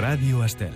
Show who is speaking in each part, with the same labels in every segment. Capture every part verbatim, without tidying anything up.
Speaker 1: Radio Estel.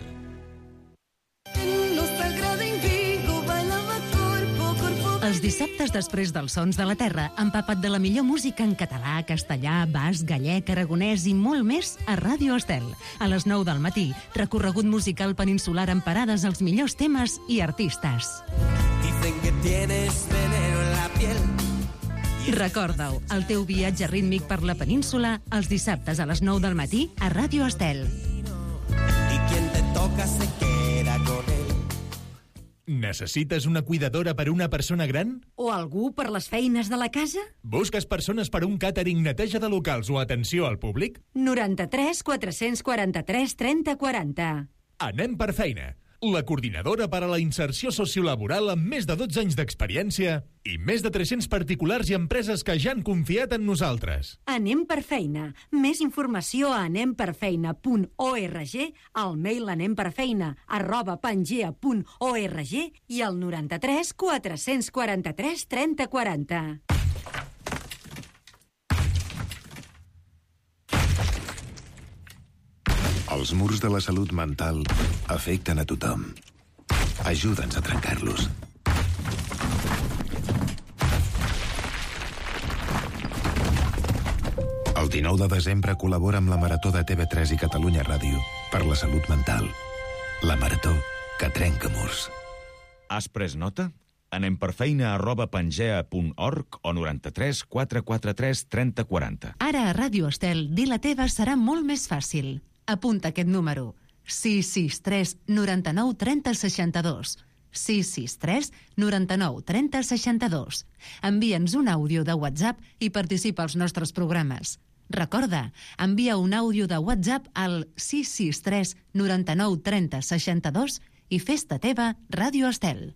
Speaker 2: Els dissabtes després dels Sons de la Terra, empapa't de la millor música en català, castellà, basc, gallec, aragonès i molt més a Ràdio Estel. A les nou del matí, recorregut musical peninsular amb parades als millors temes i artistes.
Speaker 3: Dicen que tienes veneno en la piel.
Speaker 2: Recorda-ho, el teu viatge rítmic per la península, els dissabtes a les nou del matí a Ràdio Estel.
Speaker 3: Y quien te toca se queda con él.
Speaker 1: Necessites una cuidadora per a una persona gran?
Speaker 2: O algú per les feines de la casa?
Speaker 1: Busques persones per a un càtering, neteja de locals o atenció al públic?
Speaker 2: noranta-tres quatre-cents quaranta-tres trenta quaranta.
Speaker 1: Anem per feina. La coordinadora per a la inserció sociolaboral amb més de dotze anys d'experiència i més de tres-cents particulars i empreses que ja han confiat en nosaltres.
Speaker 2: Anem per feina. Més informació a anemperfeina punt org, al mail anemperfeina arroba pangea punt org i al noranta-tres quatre-cents quaranta-tres trenta quaranta.
Speaker 4: Els murs de la salut mental afecten a tothom. Ajuda'ns a trencar-los. El dinou de desembre col·labora amb la Marató de T V tres i Catalunya Ràdio per la salut mental. La Marató que trenca murs.
Speaker 5: Has pres nota? Anem per feina arroba pangea punt org o noranta-tres quatre quaranta-tres trenta quaranta.
Speaker 2: Ara a Ràdio Estel, dir la teva serà molt més fàcil. Apunta aquest número. sis sis tres noranta-nou trenta seixanta-dos. sis sis tres noranta-nou trenta seixanta-dos. Envia'ns un àudio de WhatsApp i participa als nostres programes. Recorda, envia un àudio de WhatsApp al sis sis tres noranta-nou trenta seixanta-dos i fes-te teva Ràdio Estel.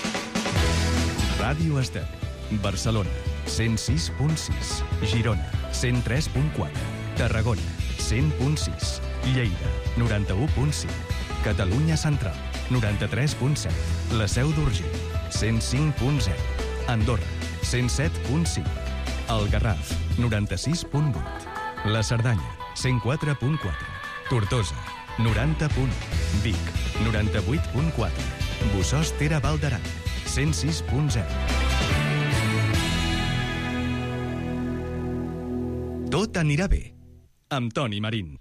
Speaker 1: Ràdio Estel. Barcelona, cent sis punt sis. Girona, cent tres punt quatre. Tarragona, cent punt sis. Lleida, noranta-u punt cinc. Catalunya Central, noranta-tres punt set. La Seu d'Urgell, cent cinc punt zero. Andorra, cent set punt cinc. El Garraf, noranta-sis punt vuit. La Cerdanya, cent quatre punt quatre. Tortosa, noranta punt u. Vic, noranta-vuit punt quatre. Bussòs Ter Val d'Aran, cent sis punt zero. Tot anirà bé, amb Toni Marín.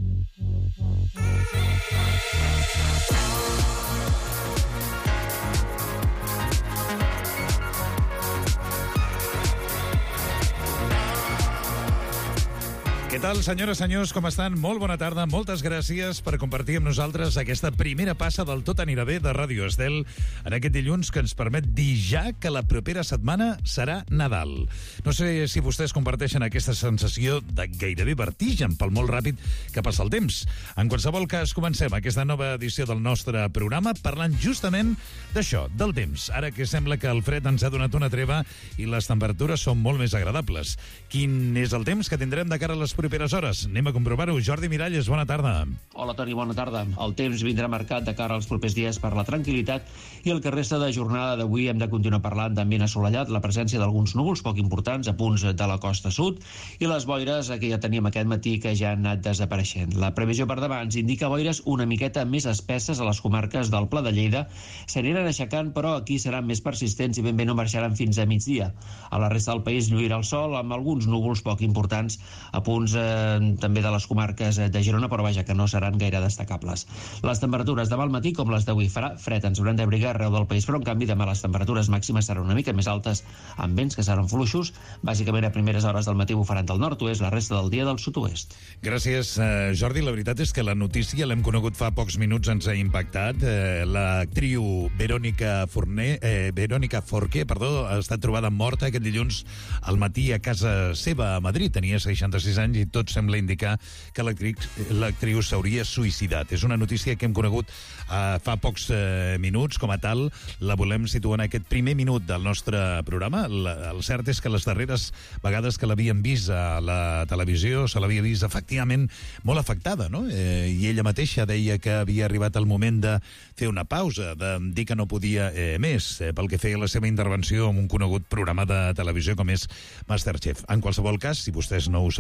Speaker 6: Què tal, senyores, senyors, com estan? Molt bona tarda, moltes gràcies per compartir amb nosaltres aquesta primera passa del Tot anirà bé de Ràdio Estel en aquest dilluns que ens permet dir ja que la propera setmana serà Nadal. No sé si vostès comparteixen aquesta sensació de gairebé vertigen pel molt ràpid que passa el temps. En qualsevol cas, comencem aquesta nova edició del nostre programa parlant justament d'això, del temps. Ara que sembla que el fred ens ha donat una treva i les temperatures són molt més agradables. Quin és el temps que tindrem de cara a les properes hores? Anem a comprovar-ho. Jordi Miralles, bona tarda.
Speaker 7: Hola, Toni, bona tarda. El temps vindrà marcat de cara als propers dies per la tranquil·litat i el que resta de jornada d'avui hem de continuar parlant d'ambient assolellat, la presència d'alguns núvols poc importants a punts de la costa sud i les boires que ja teníem aquest matí que ja han anat desapareixent. La previsió per demà ens indica boires una miqueta més espesses a les comarques del Pla de Lleida. S'aniran aixecant, però aquí seran més persistents i ben bé no marxaran fins a migdia. A la resta del país lluirà el sol amb alguns núvols poc importants a punts eh, també de les comarques de Girona, però vaja, que no seran gaire destacables. Les temperatures demà al matí, com les d'avui, farà fred, ens haurem d'abrigar arreu del país, però en canvi demà les temperatures màximes seran una mica més altes, amb vents que seran fluixos, bàsicament a primeres hores del matí bufaran del nord-oest, la resta del dia del sud-oest.
Speaker 6: Gràcies, eh, Jordi. La veritat és que la notícia l'hem conegut fa pocs minuts, ens ha impactat. Eh, L'actriu Verònica Forné, eh, Verònica Forqué, perdó, ha estat trobada morta aquest dilluns al matí a casa seva a Madrid. Tenia seixanta-sis anys i tot sembla indicar que l'actriu s'hauria suïcidat. És una notícia que hem conegut eh, fa pocs eh, minuts, com a tal la volem situar en aquest primer minut del nostre programa. La, el cert és que les darreres vegades que l'havien vist a la televisió se l'havia vist efectivament molt afectada, no? Eh, i ella mateixa deia que havia arribat el moment de fer una pausa, de dir que no podia eh, més, eh, pel que feia la seva intervenció en un conegut programa de televisió com és Masterchef. En qualsevol cas, si vostès no ho sabien,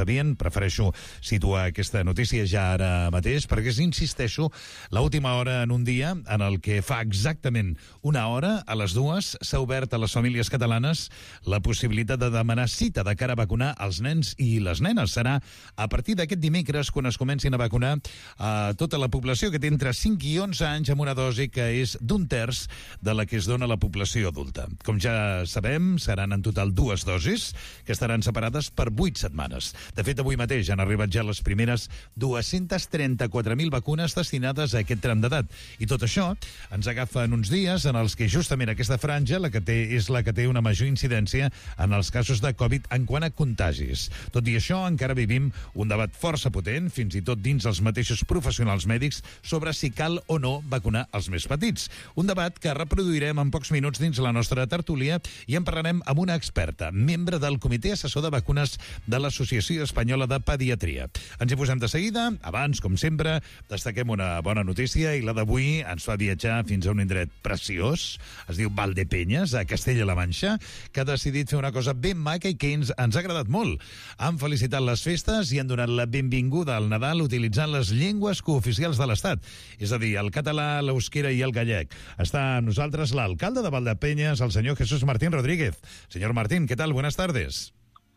Speaker 6: prefereixo situar aquesta notícia ja ara mateix, perquè és, insisteixo, l'última hora en un dia en el que fa exactament una hora, a les dues, s'ha obert a les famílies catalanes la possibilitat de demanar cita de cara a vacunar els nens i les nenes. Serà a partir d'aquest dimecres quan es comencin a vacunar a tota la població que té entre cinc i onze anys amb una dosi que és d'un terç de la que es dona a la població adulta. Com ja sabem, seran en total dues dosis que estaran separades per vuit setmanes. De fet, avui mateix han arribat ja les primeres dues-centes trenta-quatre mil vacunes destinades a aquest tram d'edat. I tot això ens agafa en uns dies en els que justament aquesta franja la que té, és la que té una major incidència en els casos de Covid en quant a contagis. Tot i això, encara vivim un debat força potent, fins i tot dins els mateixos professionals mèdics, sobre si cal o no vacunar els més petits. Un debat que reproduirem en pocs minuts dins la nostra tertúlia i en parlarem amb una experta, membre del Comitè Assessor de Vacunes de l'Associació Espanyola de Pediatria. Ens hi posem de seguida. Abans, com sempre, destaquem una bona notícia i la d'avui ens fa viatjar fins a un indret preciós, es diu Valdepeñas, a Castella-La Manxa, que ha decidit fer una cosa ben maca i que ens, ens ha agradat molt. Han felicitat les festes i han donat la benvinguda al Nadal utilitzant les llengües cooficials de l'Estat, és a dir, el català, l'euskera i el gallec. Està amb nosaltres l'alcalde de Valdepeñas, el senyor Jesús Martín Rodríguez. Señor Martín, ¿qué tal? Buenas tardes.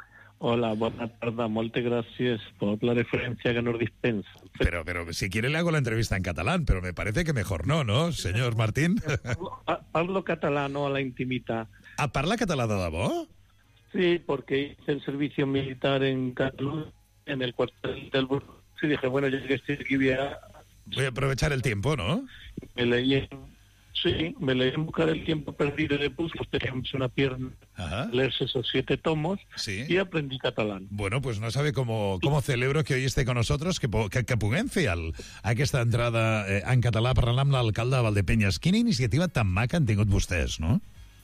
Speaker 8: Hola, buenas tardes. Muchas gracias por la referencia que nos dispensa.
Speaker 6: Pero, pero si quiere le hago la entrevista en catalán, pero me parece que mejor no, ¿no, señor Martín?
Speaker 8: Parlo, parlo catalano a la intimidad.
Speaker 6: ¿A parla català de debò?
Speaker 8: Sí, porque hice el servicio militar en Cataluña, en el cuartel del Burgos, y dije, bueno, ya que estoy aquí voy a...
Speaker 6: Voy a aprovechar el tiempo, ¿no?
Speaker 8: Me leí en... Sí, me leí en Buscar el tiempo perdido de Puig, pues teníamos una pierna,
Speaker 6: Ajá.
Speaker 8: leerse esos siete tomos,
Speaker 6: Sí.
Speaker 8: y aprendí catalán.
Speaker 6: Bueno, pues no sabe cómo, cómo celebro que hoy esté con nosotros, que, po- que, que puguem fer el, aquesta entrada eh, en català parlant amb l'alcalde de Valdepeñas. Quina iniciativa tan maca han tingut vostès, no?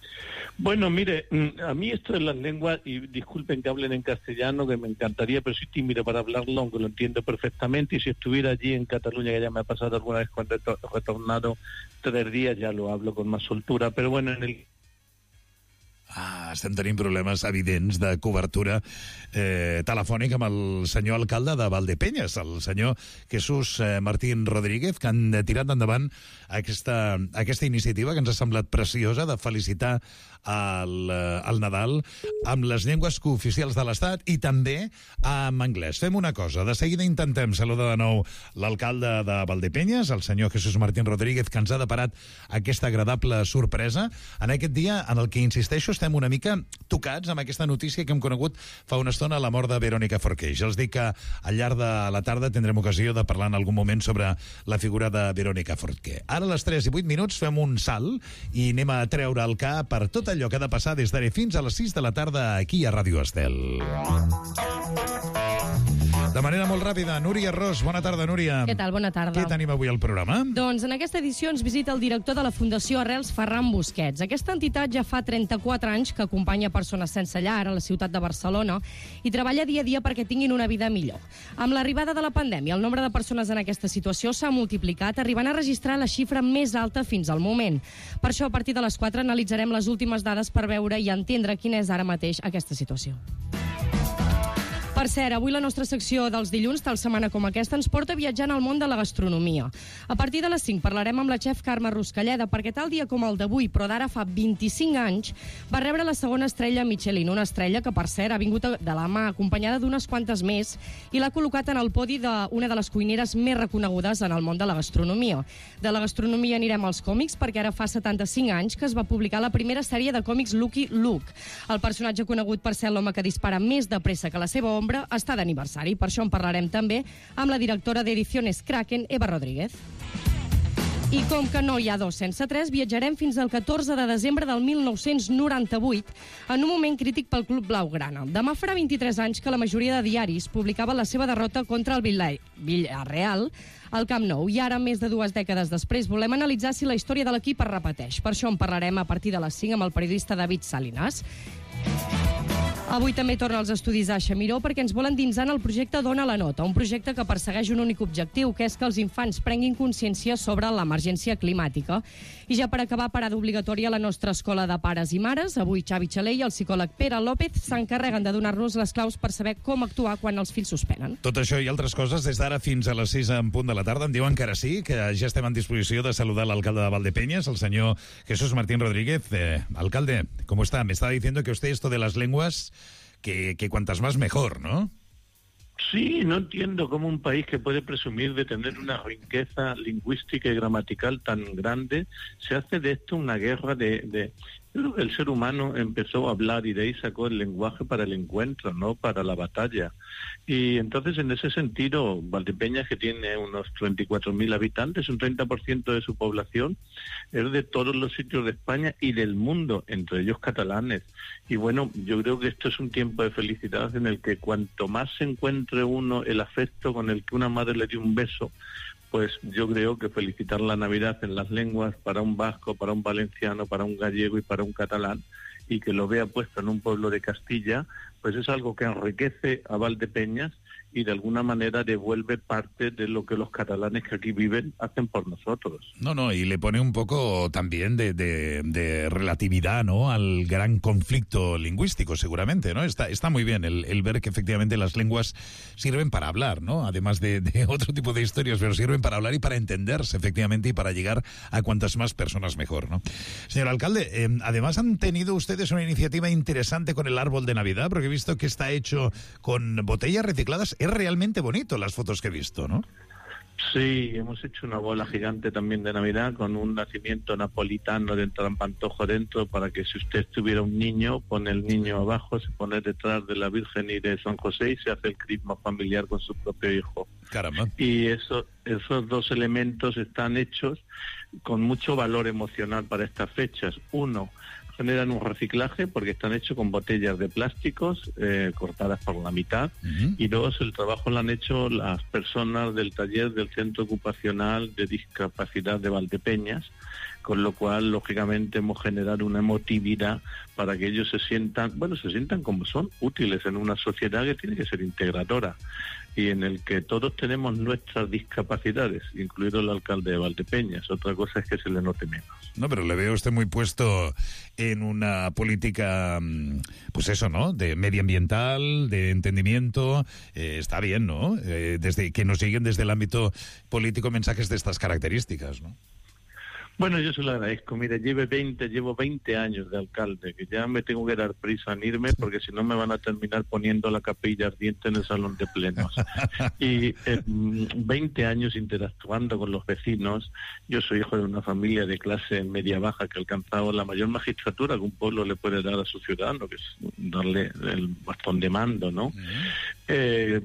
Speaker 8: Bueno, mire, a mí esto de las lenguas, y disculpen que hablen en castellano, que me encantaría, pero soy tímido para hablarlo, aunque lo entiendo perfectamente, y si estuviera allí en Cataluña, que ya me ha pasado alguna vez cuando he to- retornado tres días, ya lo hablo con más soltura, pero bueno, en el...
Speaker 6: Ah, estem tenint problemes evidents de cobertura eh, telefònica amb el senyor alcalde de Valdepeñas, el senyor Jesús eh, Martín Rodríguez, que han tirat endavant aquesta, aquesta iniciativa que ens ha semblat preciosa de felicitar el, eh, el Nadal amb les llengües cooficials de l'Estat i també amb anglès. Fem una cosa, de seguida intentem saludar de nou l'alcalde de Valdepeñas, el senyor Jesús Martín Rodríguez, que ens ha deparat aquesta agradable sorpresa en aquest dia en el que, insisteixo, estem una mica tocats amb aquesta notícia que hem conegut fa una estona, la mort de Verónica Forqué. Ja els dic que al llarg de la tarda tindrem ocasió de parlar en algun moment sobre la figura de Verónica Forqué. Ara a les tres i vuit minuts fem un salt i anem a treure el cap per tot allò que ha de passar des d'ara fins a les sis de la tarda aquí a Ràdio Estel. De manera molt ràpida, Núria Ros. Bona tarda, Núria.
Speaker 9: Què tal? Bona tarda.
Speaker 6: Què tenim avui al programa?
Speaker 9: Doncs en aquesta edició ens visita el director de la Fundació Arrels, Ferran Busquets. Aquesta entitat ja fa trenta-quatre anys que acompanya persones sense llar a la ciutat de Barcelona i treballa dia a dia perquè tinguin una vida millor. Amb l'arribada de la pandèmia, el nombre de persones en aquesta situació s'ha multiplicat, arribant a registrar la xifra més alta fins al moment. Per això, a partir de les quatre, analitzarem les últimes dades per veure i entendre quina és ara mateix aquesta situació. Per cert, avui la nostra secció dels dilluns, tal setmana com aquesta, ens porta viatjant al món de la gastronomia. A partir de les cinc parlarem amb la xef Carme Ruscalleda, perquè tal dia com el d'avui, però d'ara fa vint-i-cinc anys, va rebre la segona estrella Michelin, una estrella que, per cert, ha vingut de la mà acompanyada d'unes quantes més i l'ha col·locat en el podi d'una de les cuineres més reconegudes en el món de la gastronomia. De la gastronomia anirem als còmics, perquè ara fa setanta-cinc anys que es va publicar la primera sèrie de còmics Lucky Luke. El personatge conegut per ser l'home que dispara més de pressa que la seva ombra està d'aniversari. Per això en parlarem també amb la directora d'Ediciones Kraken, Eva Rodríguez. I com que no hi ha dos sense tres, viatjarem fins al catorze de desembre del mil nou-cents noranta-vuit, en un moment crític pel Club Blaugrana. Demà farà vint-i-tres anys que la majoria de diaris publicaven la seva derrota contra el Villarreal al Camp Nou. I ara, més de dues dècades després, volem analitzar si la història de l'equip es repeteix. Per això en parlarem a partir de les cinc amb el periodista David Salinas. Avui també torna als estudis Aixa Miró perquè ens volen endinsar en el projecte Dona la Nota, un projecte que persegueix un únic objectiu, que és que els infants prenguin consciència sobre l'emergència climàtica. I ja per acabar, parada obligatòria a la nostra escola de pares i mares. Avui Xavi Xalé i el psicòleg Pere López s'encarreguen de donar-nos les claus per saber com actuar quan els fills suspenen.
Speaker 6: Tot això i altres coses des d'ara fins a les sis en punt de la tarda. Em diuen que ara sí, que ja estem en disposició de saludar l'alcalde de Valdepeñas, el señor Jesús Martín Rodríguez. Eh, alcalde, ¿cómo está? Me estaba diciendo que usted esto de las lenguas, que, que cuantas más mejor, ¿no?
Speaker 8: Sí, no entiendo cómo un país que puede presumir de tener una riqueza lingüística y gramatical tan grande se hace de esto una guerra de... de... Yo creo que el ser humano empezó a hablar y de ahí sacó el lenguaje para el encuentro, no para la batalla. Y entonces, en ese sentido, Valdepeñas, que tiene unos treinta y cuatro mil habitantes, un treinta por ciento de su población, es de todos los sitios de España y del mundo, entre ellos catalanes. Y bueno, yo creo que esto es un tiempo de felicidad en el que cuanto más se encuentre uno el afecto con el que una madre le dio un beso, pues yo creo que felicitar la Navidad en las lenguas para un vasco, para un valenciano, para un gallego y para un catalán, y que lo vea puesto en un pueblo de Castilla, pues es algo que enriquece a Valdepeñas y de alguna manera devuelve parte de lo que los catalanes que aquí viven hacen por nosotros.
Speaker 6: No, no, y le pone un poco también de, de, de relatividad, ¿no?, al gran conflicto lingüístico, seguramente, ¿no? Está, está muy bien el, el ver que efectivamente las lenguas sirven para hablar, ¿no? Además de, de otro tipo de historias, pero sirven para hablar y para entenderse, efectivamente, y para llegar a cuantas más personas mejor, ¿no? Señor alcalde, eh, además han tenido ustedes una iniciativa interesante con el árbol de Navidad, porque he visto que está hecho con botellas recicladas. Es realmente bonito las fotos que he visto, ¿no?
Speaker 8: Sí, hemos hecho una bola gigante también de Navidad con un nacimiento napolitano de trampantojo dentro, para que si usted tuviera un niño, pone el niño abajo, se pone detrás de la Virgen y de San José y se hace el crisma familiar con su propio hijo.
Speaker 6: Caramba.
Speaker 8: Y eso, esos dos elementos están hechos con mucho valor emocional para estas fechas. Uno, generan un reciclaje porque están hechos con botellas de plásticos eh, cortadas por la mitad. Uh-huh. Y dos, el trabajo lo han hecho las personas del taller del Centro Ocupacional de Discapacidad de Valdepeñas, con lo cual, lógicamente, hemos generado una emotividad para que ellos se sientan, bueno, se sientan como son, útiles en una sociedad que tiene que ser integradora y en el que todos tenemos nuestras discapacidades, incluido el alcalde de Valdepeñas. Otra cosa es que se le note menos.
Speaker 6: No, pero le veo a usted muy puesto en una política, pues eso, ¿no?, de medioambiental, de entendimiento. Eh, está bien, ¿no?, eh, desde que nos lleguen desde el ámbito político mensajes de estas características, ¿no?
Speaker 8: Bueno, yo se lo agradezco. Mire, lleve veinte, llevo veinte años de alcalde, que ya me tengo que dar prisa en irme, porque si no me van a terminar poniendo la capilla ardiente en el salón de plenos. Y eh, veinte años interactuando con los vecinos. Yo soy hijo de una familia de clase media-baja que ha alcanzado la mayor magistratura que un pueblo le puede dar a su ciudadano, que es darle el bastón de mando, ¿no? Eh,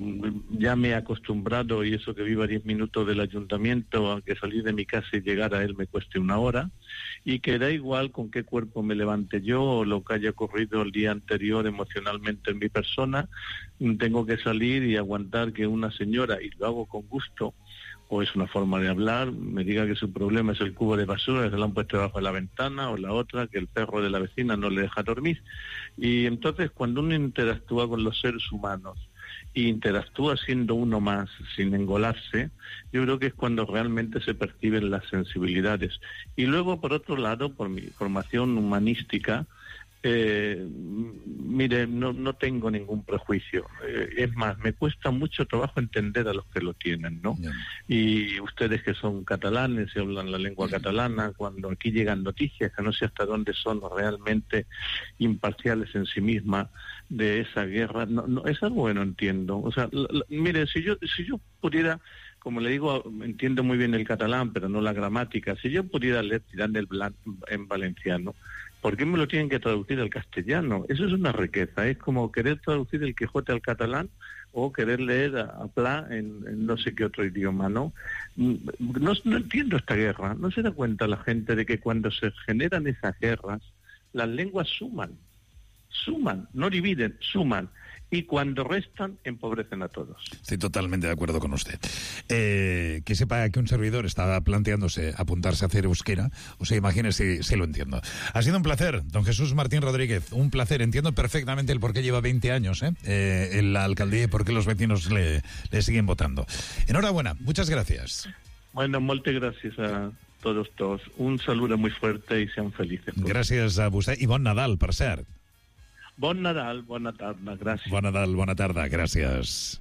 Speaker 8: ya me he acostumbrado, y eso que vivo a diez minutos del ayuntamiento, a que salir de mi casa y llegar a él me cueste una hora, y que da igual con qué cuerpo me levante yo o lo que haya ocurrido el día anterior emocionalmente en mi persona, tengo que salir y aguantar que una señora, y lo hago con gusto, o es una forma de hablar, me diga que su problema es el cubo de basura, que se lo han puesto debajo de la ventana, o la otra, que el perro de la vecina no le deja dormir. Y entonces, cuando uno interactúa con los seres humanos, y interactúa siendo uno más, sin engolarse, yo creo que es cuando realmente se perciben las sensibilidades. Y luego, por otro lado, por mi formación humanística, Eh, mire, no, no tengo ningún prejuicio. Eh, es más, me cuesta mucho trabajo entender a los que lo tienen, ¿no? Yeah. Y ustedes que son catalanes y hablan la lengua yeah. catalana, cuando aquí llegan noticias que no sé hasta dónde son realmente imparciales en sí mismas de esa guerra, no, no es algo que no entiendo. O sea, la, la, mire, si yo, si yo pudiera, como le digo, entiendo muy bien el catalán, pero no la gramática, si yo pudiera leer Tirán del Blanc en valenciano, ¿por qué me lo tienen que traducir al castellano? Eso es una riqueza, es como querer traducir el Quijote al catalán o querer leer a, a Pla en, en no sé qué otro idioma, ¿no? ¿no? No entiendo esta guerra, no se da cuenta la gente de que cuando se generan esas guerras, las lenguas suman, suman, no dividen, suman. y cuando restan, empobrecen a todos.
Speaker 6: Estoy totalmente de acuerdo con usted. Eh, que sepa que un servidor estaba planteándose apuntarse a hacer euskera, o sea, imagínese si, si lo entiendo. Ha sido un placer, don Jesús Martín Rodríguez, un placer. Entiendo perfectamente el por qué lleva veinte años ¿eh? Eh, en la alcaldía y por qué los vecinos le, le siguen votando. Enhorabuena, muchas gracias.
Speaker 8: Bueno, muchas gracias a todos todos. Un saludo muy fuerte y sean felices.
Speaker 6: Gràcies a vostè i bon Nadal, per cert.
Speaker 8: Bon Nadal, bona tarda, gràcies.
Speaker 6: Bon Nadal, bona tarda, gràcies.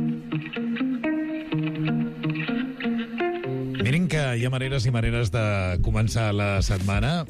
Speaker 6: Miren que hi ha maneres i maneres de començar la setmana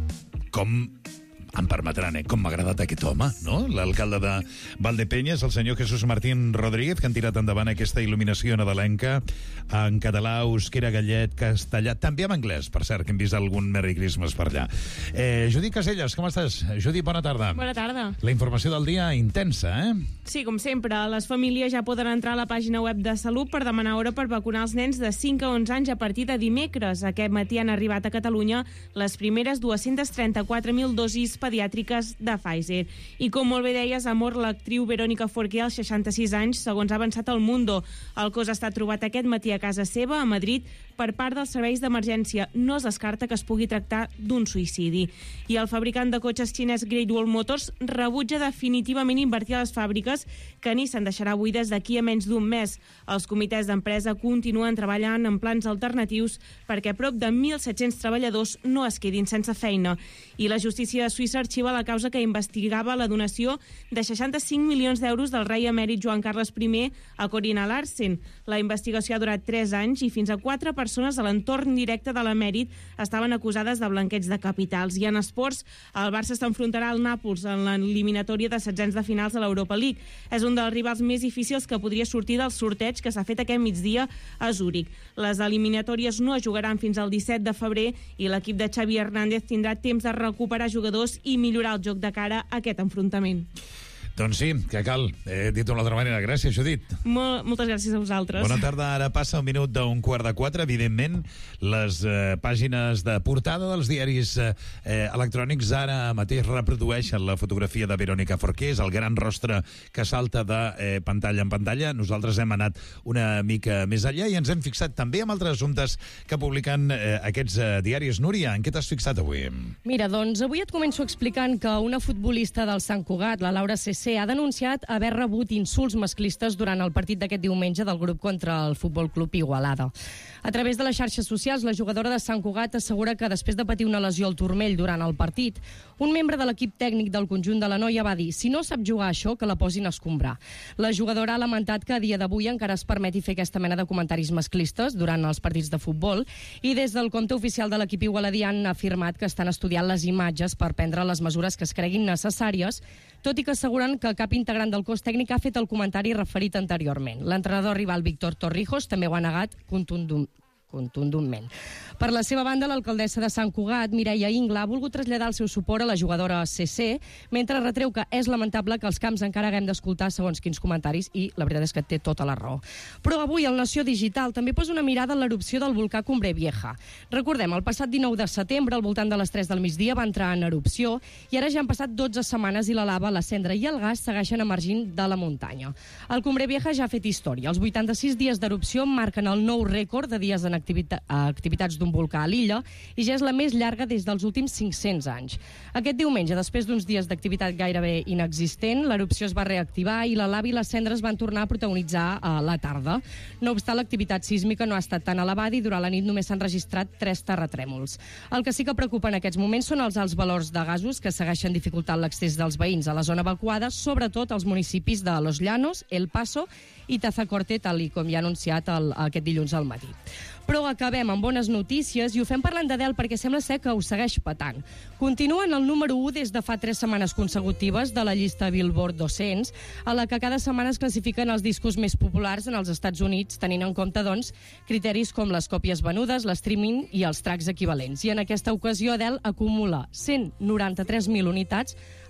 Speaker 6: com... em permetran, eh? Com m'ha agradat aquest home, no? L'alcalde de Valdepenyes, el senyor Jesús Martín Rodríguez, que han tirat endavant aquesta il·luminació nadalenca en català, euskera, gallet, castellà, també en anglès, per cert, que hem vist algun Merry Christmas per allà. Eh, Judit Caselles, com estàs? Judit, bona tarda.
Speaker 10: Bona tarda.
Speaker 6: La informació del dia intensa, eh?
Speaker 10: Sí, com sempre, les famílies ja poden entrar a la pàgina web de Salut per demanar hora per vacunar els nens de cinc a onze anys a partir de dimecres. Aquest matí han arribat a Catalunya les primeres dues-centes trenta-quatre mil dosis pediàtriques de Pfizer. I com molt bé deies, ha mort l'actriu Verónica Forqué als seixanta-sis anys, segons ha avançat el Mundo. El cos ha estat trobat aquest matí a casa seva, a Madrid, per part dels serveis d'emergència. No es descarta que es pugui tractar d'un suïcidi. I el fabricant de cotxes xinès Great Wall Motors rebutja definitivament invertir a les fàbriques que Nissan deixarà buides d'aquí a menys d'un mes. Els comitès d'empresa continuen treballant en plans alternatius perquè prop de mil set-cents treballadors no es quedin sense feina. I la justícia de Suïssa arxiva la causa que investigava la donació de seixanta-cinc milions d'euros del rei emèrit Joan Carles I a Corina Larsen. La investigació ha durat tres anys i fins a quatre persones a l'entorn directe de l'emèrit estaven acusades de blanqueig de capitals. I en esports, el Barça s'enfrontarà al Nàpols en l'eliminatòria de setzents de finals de l'Europa League. És un dels rivals més difícils que podria sortir del sorteig que s'ha fet aquest migdia a Zúrich. Les eliminatòries no es jugaran fins al disset de febrer i l'equip de Xavi Hernández tindrà temps de recuperar jugadors i millorar el joc de cara a aquest enfrontament.
Speaker 6: Doncs sí, que cal. He dit d'una altra manera. Gràcies, Judit.
Speaker 10: Mol, moltes gràcies a vosaltres.
Speaker 6: Bona tarda. Ara passa un minut d'un quart de quatre. Evidentment, les eh, pàgines de portada dels diaris eh, electrònics ara mateix reprodueixen la fotografia de Verónica Forqué. És el gran rostre que salta de eh, pantalla en pantalla. Nosaltres hem anat una mica més allà i ens hem fixat també en altres assumptes que publiquen eh, aquests eh, diaris. Núria, en què t'has fixat avui?
Speaker 9: Mira, doncs avui et començo explicant que una futbolista del Sant Cugat, la Laura Cessé, ha denunciat haver rebut insults masclistes durant el partit d'aquest diumenge del grup contra el Futbol Club Igualada. A través de les xarxes socials, la jugadora de Sant Cugat assegura que després de patir una lesió al turmell durant el partit, un membre de l'equip tècnic del conjunt de la noia va dir: si no sap jugar això, que la posin a escombrar. La jugadora ha lamentat que a dia d'avui encara es permeti fer aquesta mena de comentaris masclistes durant els partits de futbol i des del compte oficial de l'equip igualadí han afirmat que estan estudiant les imatges per prendre les mesures que es creguin necessàries, tot i que asseguren que cap integrant del cos tècnic ha fet el comentari referit anteriorment. L'entrenador rival Víctor Torrijos també ho ha negat contundent. contundentment. Per la seva banda, l'alcaldessa de Sant Cugat, Mireia Ingla, ha volgut traslladar el seu suport a la jugadora C C, mentre retreu que és lamentable que als camps encara haguem d'escoltar segons quins comentaris, i la veritat és que té tota la raó. Però avui el Nació Digital també posa una mirada en l'erupció del volcà Cumbre Vieja. Recordem, el passat dinou de setembre, al voltant de les tres del migdia, va entrar en erupció i ara ja han passat dotze setmanes i la lava, la cendra i el gas segueixen emergint de la muntanya. El Cumbre Vieja ja ha fet història. Els vuitanta-sis dies d'erupció marquen el nou rècord de dies en activita activitats d'un volcà a l'illa i ja és la més llarga des dels últims cinc-cents anys. Aquest diumenge, després d'uns dies d'activitat gairebé inexistent, l'erupció es va reactivar i la lava i les cendres van tornar a protagonitzar a la tarda. No obstant, l'activitat sísmica no ha estat tan elevada i durant la nit només s'han registrat tres terratrèmols. El que sí que preocupa en aquests moments són els alts valors de gasos que segueixen dificultant l'accés dels veïns a la zona evacuada, sobretot als municipis de Los Llanos, El Paso i Tazacorte, tal com ja ha anunciat el, aquest dilluns al matí. Però acabem amb bones notícies i ho fem parlant d'Adele perquè sembla ser que ho segueix patant. Continua en el número u des de fa tres setmanes consecutives de la llista Billboard dos-cents, a la que cada setmana es classifiquen els discos més populars en els Estats Units, tenint en compte, doncs, criteris com les còpies venudes, l'streaming i els tracks equivalents. I en aquesta ocasió Adele acumula cent noranta-tres mil unitats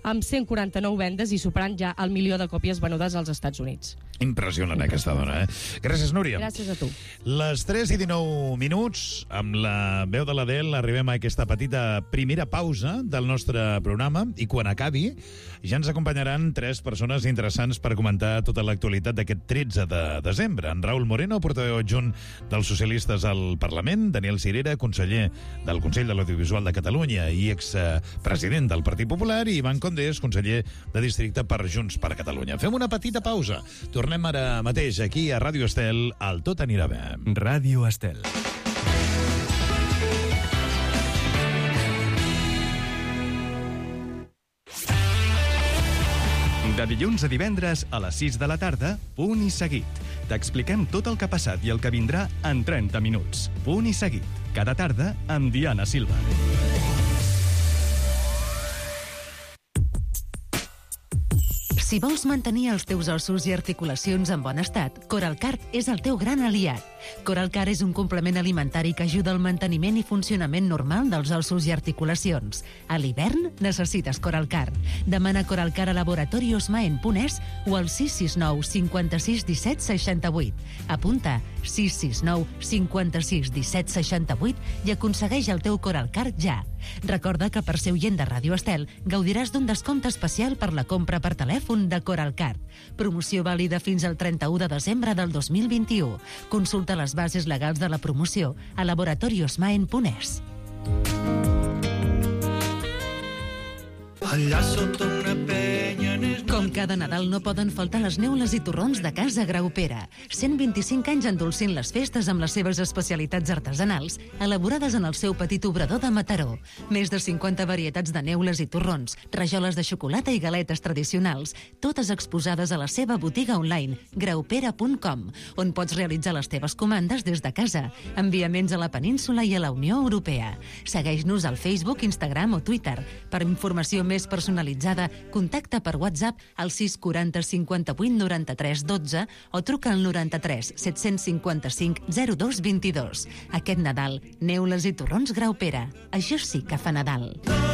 Speaker 9: amb cent quaranta-nou vendes i superant ja el milió de còpies venudes als Estats Units.
Speaker 6: Impressionant, aquesta dona, eh? Gràcies, Núria.
Speaker 9: Gràcies a tu.
Speaker 6: Les tres i dinou minuts, amb la veu de l'Adel, arribem a aquesta petita primera pausa del nostre programa i quan acabi ja ens acompanyaran tres persones interessants per comentar tota l'actualitat d'aquest tretze de desembre. En Raül Moreno, portaveu adjunt dels socialistes al Parlament, Daniel Cirera, conseller del Consell de l'Audiovisual de Catalunya i expresident del Partit Popular, i Ivan Condés, conseller de districte per Junts per Catalunya. Fem una petita pausa. Tornem ara mateix aquí a Ràdio Estel, al Tot anirà bé.
Speaker 1: Ràdio Estel. De dilluns a divendres a les sis de la tarda, Punt i Seguit. T'expliquem tot el que ha passat i el que vindrà en trenta minuts. Punt i Seguit. Cada tarda amb Diana Silva.
Speaker 2: Si vols mantenir els teus ossos i articulacions en bon estat, Coralcart és el teu gran aliat. Coralcart és un complement alimentari que ajuda al manteniment i funcionament normal dels ossos i articulacions. A l'hivern necessites Coralcart. Demana Coralcart a Laboratorios Maen punt es o al sis sis nou cinquanta-sis disset seixanta-vuit. Apunta sis sis nou cinquanta-sis disset seixanta-vuit i aconsegueix el teu Coralcart ja. Recorda que per ser oient de Ràdio Estel gaudiràs d'un descompte especial per la compra per telèfon de Coralcart. Promoció vàlida fins al trenta-u de desembre del dos mil vint-i-u. Consulta les bases legals de la promoció a laboratorios maen punt es.
Speaker 3: Allà sota una penya...
Speaker 2: Com cada Nadal no poden faltar les neules i torrons de Casa Graupera. cent vint-i-cinc anys endolcint les festes amb les seves especialitats artesanals, elaborades en el seu petit obrador de Mataró. Més de cinquanta varietats de neules i torrons, rajoles de xocolata i galetes tradicionals, totes exposades a la seva botiga online, graupera punt com, on pots realitzar les teves comandes des de casa, enviaments a la península i a la Unió Europea. Segueix-nos al Facebook, Instagram o Twitter. Per informació més personalitzada, contacta per WhatsApp al sis quaranta cinquanta-vuit noranta-tres dotze o truca al noranta-tres set-cents cinquanta-cinc zero dos vint-i-dos. Aquest Nadal, neules i torrons Graupera. Això sí que fa Nadal.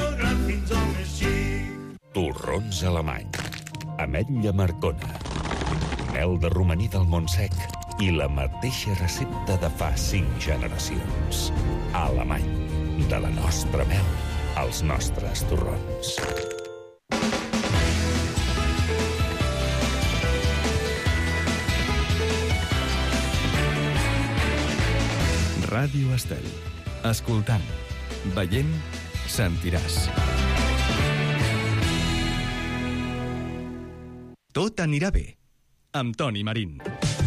Speaker 11: Torrons alemany. Ametlla Marcona. Mel de romaní del Montsec i la mateixa recepta de fa cinc generacions. Alemany. De la nostra mel als nostres torrons.
Speaker 1: Ràdio Estel. Escoltant, veient, sentiràs. Tot anirà bé. Amb Toni Marín.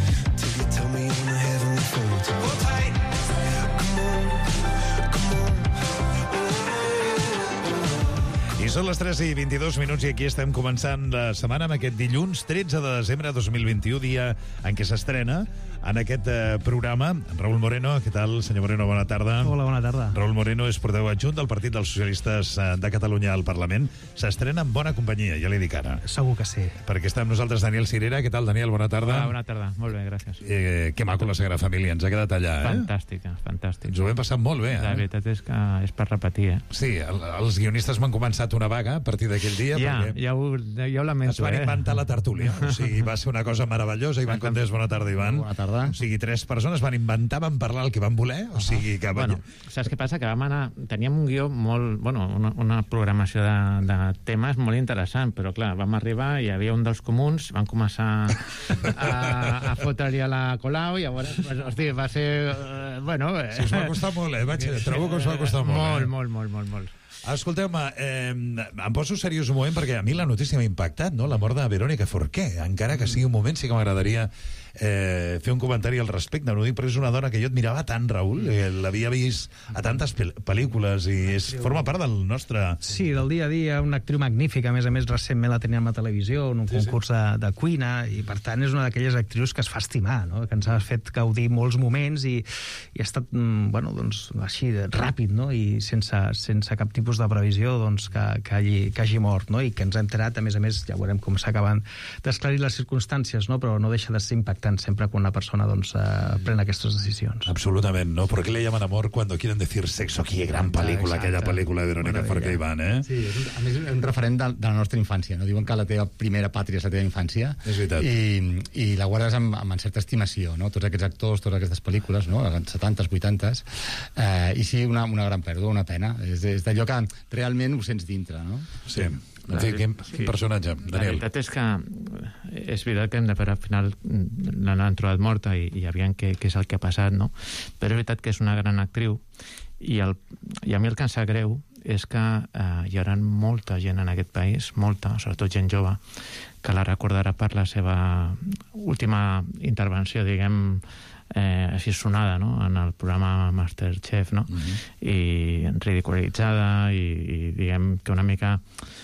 Speaker 6: I són les tres i vint-i-dos minuts i aquí estem començant la setmana amb aquest dilluns tretze de desembre de dos mil vint-i-u, dia en què s'estrena en aquest eh, programa. Raül Moreno, què tal, senyor Moreno? Bona tarda.
Speaker 12: Hola, bona tarda.
Speaker 6: Raül Moreno és portaveu adjunt del Partit dels Socialistes de Catalunya al Parlament. S'estrena en bona companyia, ja li dic ara.
Speaker 12: Segur que sí.
Speaker 6: Perquè està amb nosaltres Daniel Cirera. Què tal, Daniel? Bona tarda.
Speaker 12: Hola, bona tarda. Molt bé, gràcies.
Speaker 6: Eh, que maco la Sagrada Família. Ens ha quedat allà, eh?
Speaker 12: Fantàstica, fantàstic.
Speaker 6: Ens ho hem passat molt bé, eh?
Speaker 12: La veritat és que és per repetir, eh?
Speaker 6: Sí, el, els guionistes m'han començat una vaga a partir d'aquell dia.
Speaker 12: Ja,
Speaker 6: perquè
Speaker 12: ja ho, ja ho lamento,
Speaker 6: es van
Speaker 12: eh?
Speaker 6: inventar la tertúlia. O sigui, va ser una cosa meravellosa. Ivan Condés, bona tarda, Ivan.
Speaker 12: Bona tarda.
Speaker 6: O sigui, tres persones van inventar, van parlar el que van voler. O sigui, que...
Speaker 12: Bueno, saps què passa? Que vam anar... Teníem un guió molt... Bueno, una, una programació de, de temes molt interessant, però clar, vam arribar i hi havia un dels comuns, van començar a, a fotre-li a la Colau i llavors, hosti, va ser... Uh, bueno...
Speaker 6: Sí, us va costar molt, eh? Vaig, trobo que us va costar molt,
Speaker 12: molt,
Speaker 6: eh?
Speaker 12: Molt, molt, molt, molt.
Speaker 6: Escolteu-me, eh, em poso seriós un moment perquè a mi la notícia m'ha impactat, no? La mort de Verónica Forqué, encara que sigui un moment sí que m'agradaria eh, fer un comentari al respecte. No dic, però és una dona que jo admirava tant, Raül, eh, l'havia vist a tantes pel pel·lícules i és, forma part del nostre...
Speaker 12: Sí, del dia a dia, una actriu magnífica, a més a més recentment la teníem a televisió en un sí, concurs sí. De, de cuina, i per tant és una d'aquelles actrius que es fa estimar, no? Que ens ha fet gaudir molts moments i, i ha estat, bueno, doncs, així, ràpid, no? I sense, sense cap tipus
Speaker 13: tipus de previsió doncs, que, que, hagi, que hagi mort, no? I que ens hem enterat, a més a més, ja veurem com s'acaben d'esclarir les circumstàncies, no? Però no deixa de ser impactant sempre quan una persona doncs, eh, pren aquestes decisions.
Speaker 6: Absolutament, ¿no? ¿Por qué le llaman amor cuando quieren decir sexo? Qué gran pel·lícula,
Speaker 14: Exacte.
Speaker 6: aquella pel·lícula de Verónica Forqué i Iván, eh?
Speaker 14: Sí, és un, a més és un referent de, de la nostra infància, no? Diuen que la teva primera pàtria és la teva infància.
Speaker 6: És veritat.
Speaker 14: I, i la guardes amb, amb certa estimació, no? Tots aquests actors, totes aquestes pel·lícules, no? Als setanta, vuitanta, eh, i sí, una, una gran pèrdua, una pena. És, és d'allò que realment ho sents dintre, no?
Speaker 6: Sí. En fi, quin, quin personatge, Daniel.
Speaker 12: La veritat és que és veritat que hem de veure, al final l'han trobat morta i, i aviam què, què és el que ha passat, no? Però és veritat que és una gran actriu i, el, i a mi el que em sap greu és que eh, hi haurà molta gent en aquest país, molta, sobretot gent jove, que la recordarà per la seva última intervenció, diguem, eh, així sonada, no?, en el programa Masterchef, no? Mm-hmm. I ridiculitzada i, i diguem que una mica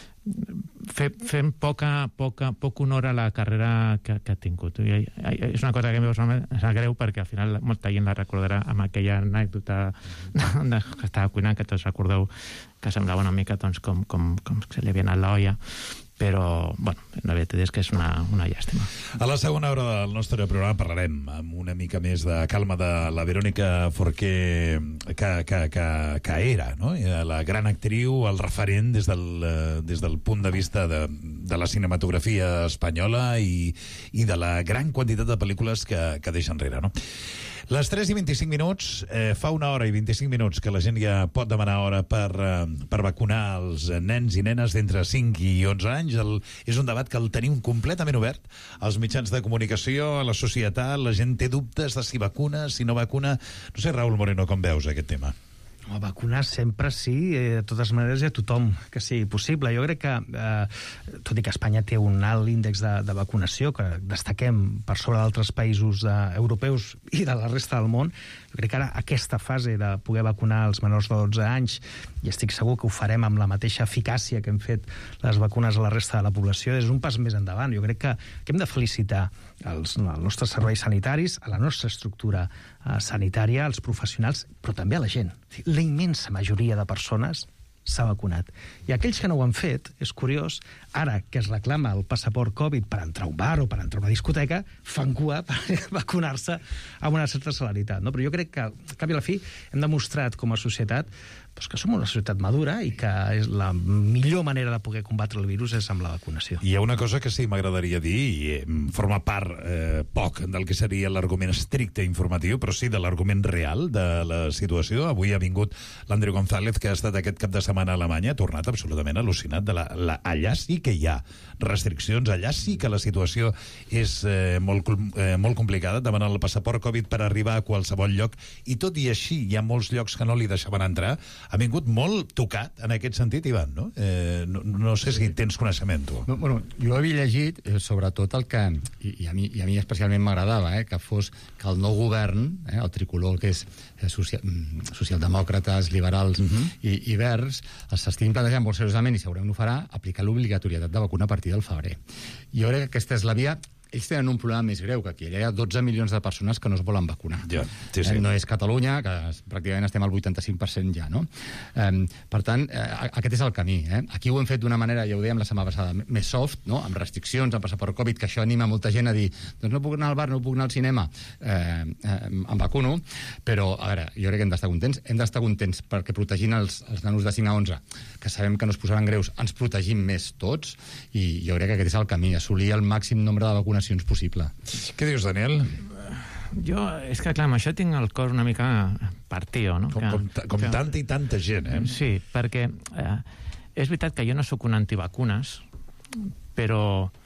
Speaker 12: Fe, fem poca, poca, poc honor a la carrera que, que ha tingut. I, i, és una cosa que em sap greu perquè al final molta gent la recordarà amb aquella anècdota de, de, que estava cuinant, que tots recordeu que semblava una mica doncs, com, com, com se li havia anat l'olla, però, bueno, la veritat és que és una, una llàstima.
Speaker 6: A la segona hora del nostre programa parlarem amb una mica més de calma de la Verónica Forqué, que, que, que, que era, no?, la gran actriu, el referent des del, des del punt de vista de, de la cinematografia espanyola i, i de la gran quantitat de pel·lícules que, que deixa enrere, no? Les tres i vint-i-cinc minuts, eh, fa una hora i vint-i-cinc minuts que la gent ja pot demanar hora per, eh, per vacunar els nens i nenes d'entre cinc i onze anys. El, és un debat que el tenim completament obert als mitjans de comunicació, a la societat. La gent té dubtes de si vacuna, si no vacuna. No sé, Raúl Moreno, com veus aquest tema?
Speaker 13: No, vacunar sempre sí, eh, de totes maneres a tothom que sigui possible. Jo crec que, eh, tot i que Espanya té un alt índex de, de vacunació, que destaquem per sobre d'altres països eh, europeus i de la resta del món, jo crec que ara aquesta fase de poder vacunar els menors de dotze anys, i estic segur que ho farem amb la mateixa eficàcia que hem fet les vacunes a la resta de la població, és un pas més endavant. Jo crec que, que hem de felicitar els, els nostres serveis sanitaris, a la nostra estructura eh, sanitària, als professionals, però també a la gent. La immensa majoria de persones s'ha vacunat. I aquells que no ho han fet, és curiós, ara que es reclama el passaport Covid per entrar a un bar o per entrar a una discoteca, fan cua per vacunar-se amb una certa celeritat. No? Però jo crec que, al cap i a la fi, hem demostrat com a societat doncs que som una societat madura i que és la millor manera de poder combatre el virus és amb la vacunació.
Speaker 6: Hi ha una cosa que sí m'agradaria dir, i eh, forma part eh, poc del que seria l'argument estricte informatiu, però sí de l'argument real de la situació. Avui ha vingut l'Andreu González, que ha estat aquest cap de setmana a Alemanya, ha tornat absolutament al·lucinat. De la, la, allà sí que hi ha restriccions, allà sí que la situació és eh, molt, eh, molt complicada, demanant el passaport Covid per arribar a qualsevol lloc, i tot i així hi ha molts llocs que no li deixaven entrar. Ha vingut molt tocat en aquest sentit, Ivan, no? Eh, no, no sé si tens coneixement, tu.
Speaker 14: No, bueno, jo havia llegit, eh, sobretot el que, i, i, a mi, i a mi especialment m'agradava, eh, que fos que el nou govern, eh, el tricolor, que és eh, social, socialdemòcrates, liberals uh-huh. i, i verds, s'estiguin plantejant molt seriosament, i segurament ho farà, aplicar l'obligatorietat de vacuna a partir del febrer. Jo crec que aquesta és la via. Ells tenen un problema més greu que aquí. Hi ha dotze milions de persones que no es volen vacunar.
Speaker 6: Ja, sí, sí.
Speaker 14: Eh, no és Catalunya, que pràcticament estem al vuitanta-cinc per cent ja, no? Eh, per tant, eh, aquest és el camí. Eh? Aquí ho hem fet d'una manera, ja ho dèiem la setmana passada, més soft, no? Amb restriccions, amb passaport Covid, que això anima molta gent a dir doncs no puc anar al bar, no puc anar al cinema, eh, eh, em vacuno, però, a veure, jo crec que hem d'estar contents. Hem d'estar contents perquè protegint els, els nanos de cinc a onze, que sabem que no es posaran greus, ens protegim més tots, i jo crec que aquest és el camí, assolir el màxim nombre de vacunacions possible.
Speaker 6: Què dius, Daniel?
Speaker 12: Jo, és que clar, amb això tinc el cor una mica partió, no?
Speaker 6: Com, com, com que, tanta i tanta gent, eh?
Speaker 12: Sí, perquè eh, és veritat que jo no sóc un antivacunes, però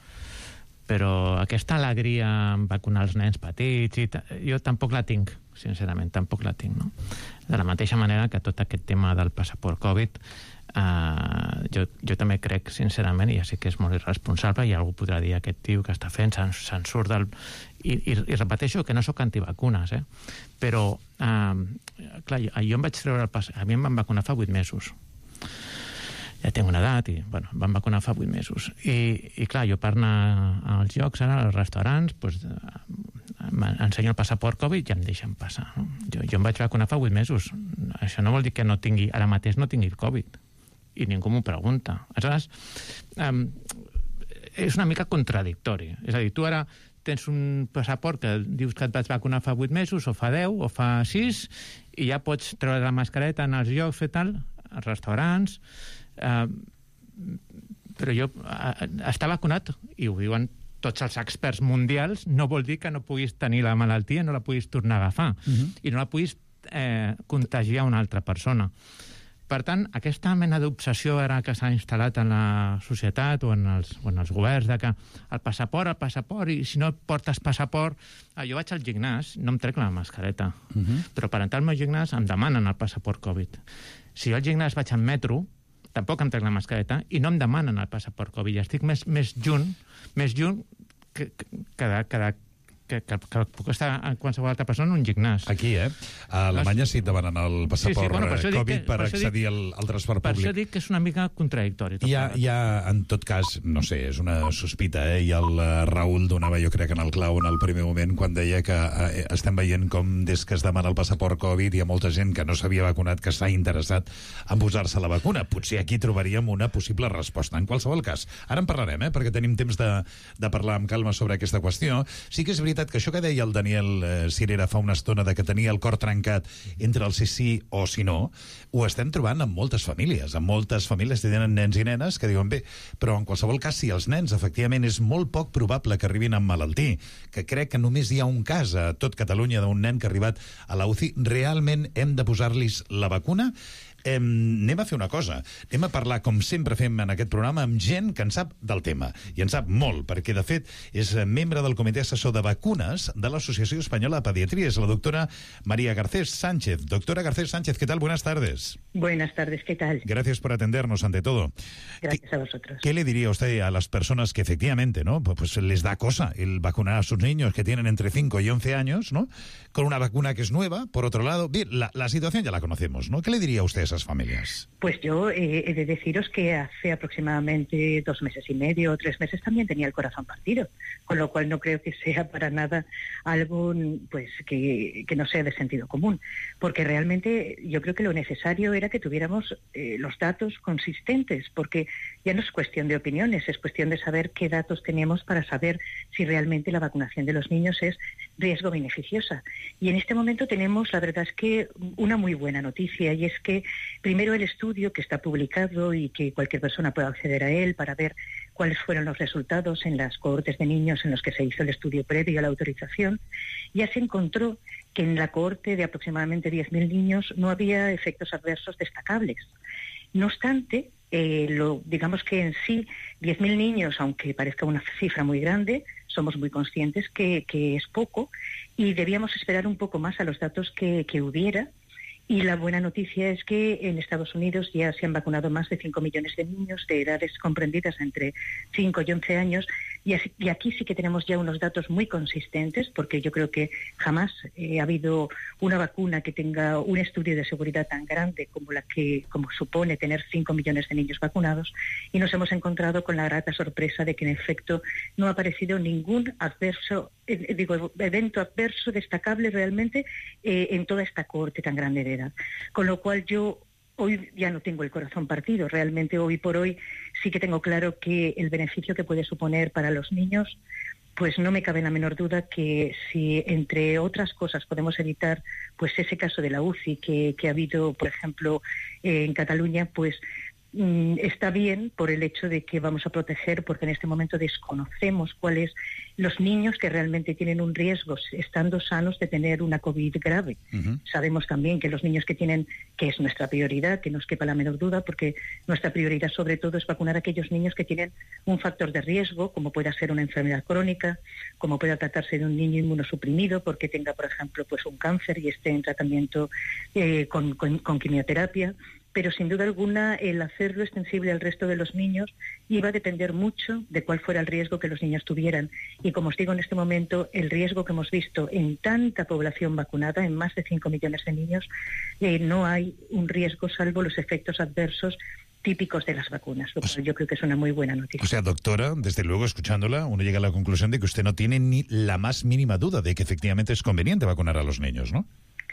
Speaker 12: però aquesta alegria en vacunar els nens petits, i jo tampoc la tinc, sincerament, tampoc la tinc, no? De la mateixa manera que tot aquest tema del passaport Covid, Uh, jo, jo també crec, sincerament, i ja sé que és molt irresponsable, i algú podrà dir aquest tio que està fent, se'n se surt del... I, i, i repeteixo que no sóc antivacunes, eh? Però, uh, clar, jo, jo em vaig treure el pas... A mi em van vacunar fa vuit mesos. Ja tinc una edat i, bueno, em van vacunar fa vuit mesos. I, i clar, jo per anar als llocs, ara, als restaurants, doncs, ensenyo el passaport Covid i em deixen passar, no? Jo, jo em vaig vacunar fa vuit mesos. Això no vol dir que no tingui, ara mateix no tingui el Covid. i ningú m'ho pregunta. Aleshores, um, és una mica contradictori. És a dir, tu ara tens un passaport que dius que et vas vacunar fa vuit mesos, o fa deu, o fa sis, i ja pots treure la mascareta en els llocs i tal, als restaurants. Uh, però jo, uh, estar vacunat, i ho diuen tots els experts mundials, no vol dir que no puguis tenir la malaltia, no la puguis tornar a agafar, uh-huh. i no la puguis eh, contagiar a una altra persona. Per tant, aquesta mena d'obsessió ara que s'ha instal·lat en la societat o en els, o en els governs, de que el passaport, el passaport, i si no portes passaport... Ah, jo vaig al gimnàs, no em trec la mascareta, uh-huh. però per entrar al meu gimnàs em demanen el passaport Covid. Si jo al gimnàs vaig en metro, tampoc em trec la mascareta, i no em demanen el passaport Covid. I estic més, més junt, més junt que, que, que, de, que de Que, que, que puc estar a qualsevol altra persona en un gimnàs.
Speaker 6: Aquí, eh? A Alemanya sí et demanen el passaport sí, sí, bueno, per Covid que, per, per accedir dic, al, al transport
Speaker 12: per
Speaker 6: públic.
Speaker 12: Per això dic que és una mica contradictori.
Speaker 6: Hi ha, hi ha, en tot cas, no sé, és una sospita, eh? I el Raül donava, jo crec, en el clau en el primer moment, quan deia que eh, estem veient com des que es demana el passaport Covid hi ha molta gent que no s'havia vacunat que s'ha interessat en posar-se la vacuna. Potser aquí trobaríem una possible resposta. En qualsevol cas, ara en parlarem, eh? Perquè tenim temps de, de parlar amb calma sobre aquesta qüestió. Sí que és veritat que això que deia el Daniel eh, Cirera fa una estona de que tenia el cor trencat entre el sí sí o si no, ho estem trobant en moltes famílies, en moltes famílies que tenen nens i nenes que diuen bé, però en qualsevol cas si els nens efectivament és molt poc probable que arribin a emmalaltir, que crec que només hi ha un cas a tot Catalunya d'un nen que ha arribat a la U C I, realment hem de posar-los la vacuna? Eh, anem a fer una cosa, anem a parlar com sempre fem en aquest programa amb gent que en sap del tema, i en sap molt, perquè de fet és membre del comitè assessor de vacunes de l'Asociació Espanyola de Pediatría, es la doctora María Garcés Sánchez. Doctora Garcés Sánchez, ¿qué tal? Buenas tardes.
Speaker 15: Buenas tardes, ¿qué tal?
Speaker 6: Gracias por atendernos ante todo.
Speaker 15: Gracias
Speaker 6: ¿Qué,
Speaker 15: a vosotros.
Speaker 6: ¿Qué le diría usted a las personas que efectivamente, ¿no? Pues les da cosa el vacunar a sus niños que tienen entre cinco y once años, ¿no? Con una vacuna que es nueva, por otro lado, bien, la, la situación ya la conocemos, ¿no? ¿Qué le diría usted a esas familias?
Speaker 15: Pues yo eh, he de deciros que hace aproximadamente dos meses y medio o tres meses también tenía el corazón partido, con lo cual no creo que sea para nada algo pues que, que no sea de sentido común, porque realmente yo creo que lo necesario era que tuviéramos eh, los datos consistentes, porque ya no es cuestión de opiniones, es cuestión de saber qué datos tenemos para saber si realmente la vacunación de los niños es riesgo beneficiosa. Y en este momento tenemos, la verdad es que una muy buena noticia, y es que primero el estudio que está publicado y que cualquier persona puede acceder a él para ver cuáles fueron los resultados en las cohortes de niños en los que se hizo el estudio previo a la autorización, ya se encontró que en la cohorte de aproximadamente diez mil niños no había efectos adversos destacables. No obstante, eh, lo, digamos que en sí diez mil niños, aunque parezca una cifra muy grande, somos muy conscientes que, que es poco y debíamos esperar un poco más a los datos que, que hubiera. Y la buena noticia es que en Estados Unidos ya se han vacunado más de cinco millones de niños de edades comprendidas entre cinco y once años, y, así, y aquí sí que tenemos ya unos datos muy consistentes, porque yo creo que jamás eh, ha habido una vacuna que tenga un estudio de seguridad tan grande como la que como supone tener cinco millones de niños vacunados, y nos hemos encontrado con la grata sorpresa de que en efecto no ha aparecido ningún adverso, eh, digo, evento adverso destacable realmente eh, en toda esta cohorte tan grande de edad. Con lo cual yo hoy ya no tengo el corazón partido, realmente hoy por hoy sí que tengo claro que el beneficio que puede suponer para los niños, pues no me cabe la menor duda que si entre otras cosas podemos evitar pues ese caso de la U C I que, que ha habido, por ejemplo, eh, en Cataluña, pues mm, está bien por el hecho de que vamos a proteger, porque en este momento desconocemos cuáles los niños que realmente tienen un riesgo, estando sanos, de tener una COVID grave. Uh-huh. Sabemos también que los niños que tienen, que es nuestra prioridad, que no os quepa la menor duda, porque nuestra prioridad sobre todo es vacunar a aquellos niños que tienen un factor de riesgo, como pueda ser una enfermedad crónica, como pueda tratarse de un niño inmunosuprimido porque tenga, por ejemplo, pues un cáncer y esté en tratamiento eh, con, con, con quimioterapia. Pero sin duda alguna el hacerlo extensible al resto de los niños iba a depender mucho de cuál fuera el riesgo que los niños tuvieran. Y como os digo en este momento, el riesgo que hemos visto en tanta población vacunada, en más de cinco millones de niños, eh, no hay un riesgo salvo los efectos adversos típicos de las vacunas, lo cual yo creo que es una muy buena noticia.
Speaker 6: O sea, doctora, desde luego escuchándola, uno llega a la conclusión de que usted no tiene ni la más mínima duda de que efectivamente es conveniente vacunar a los niños, ¿no?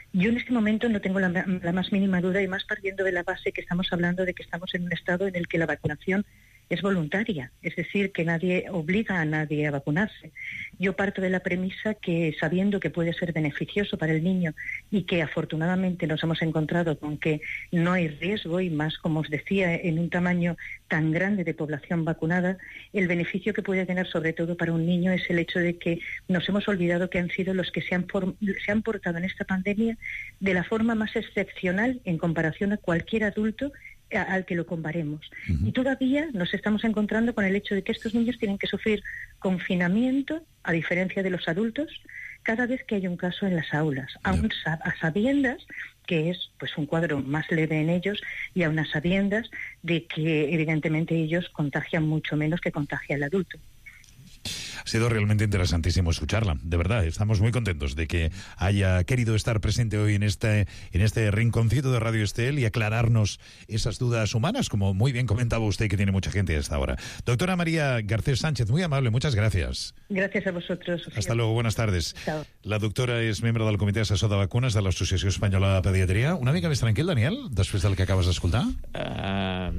Speaker 15: Yo en este momento no tengo la, la más mínima duda, y más partiendo de la base que estamos hablando de que estamos en un estado en el que la vacunación es voluntaria, es decir, que nadie obliga a nadie a vacunarse. Yo parto de la premisa que, sabiendo que puede ser beneficioso para el niño y que afortunadamente nos hemos encontrado con que no hay riesgo, y más, como os decía, en un tamaño tan grande de población vacunada, el beneficio que puede tener sobre todo para un niño es el hecho de que nos hemos olvidado que han sido los que se han, form- se han portado en esta pandemia de la forma más excepcional en comparación a cualquier adulto al que lo comparemos. Uh-huh. Y todavía nos estamos encontrando con el hecho de que estos niños tienen que sufrir confinamiento, a diferencia de los adultos, cada vez que hay un caso en las aulas, yeah. aún sab- a sabiendas que es pues un cuadro más leve en ellos, y aún a sabiendas de que evidentemente ellos contagian mucho menos que contagia el adulto.
Speaker 6: Ha sido realmente interesantísimo escucharla, de verdad. Estamos muy contentos de que haya querido estar presente hoy en este, en este rinconcito de Radio Estel y aclararnos esas dudas humanas, como muy bien comentaba usted, que tiene mucha gente hasta ahora. Doctora María Garcés Sánchez, muy amable, muchas gracias.
Speaker 15: Gracias a vosotros.
Speaker 6: Hasta luego, buenas tardes.
Speaker 15: Chao.
Speaker 6: La doctora és membre del Comitè Assessor de Vacunes de l'Associació Espanyola de Pediatria. Una mica més tranquil, Daniel, després del que acabes d'escoltar?
Speaker 12: Uh,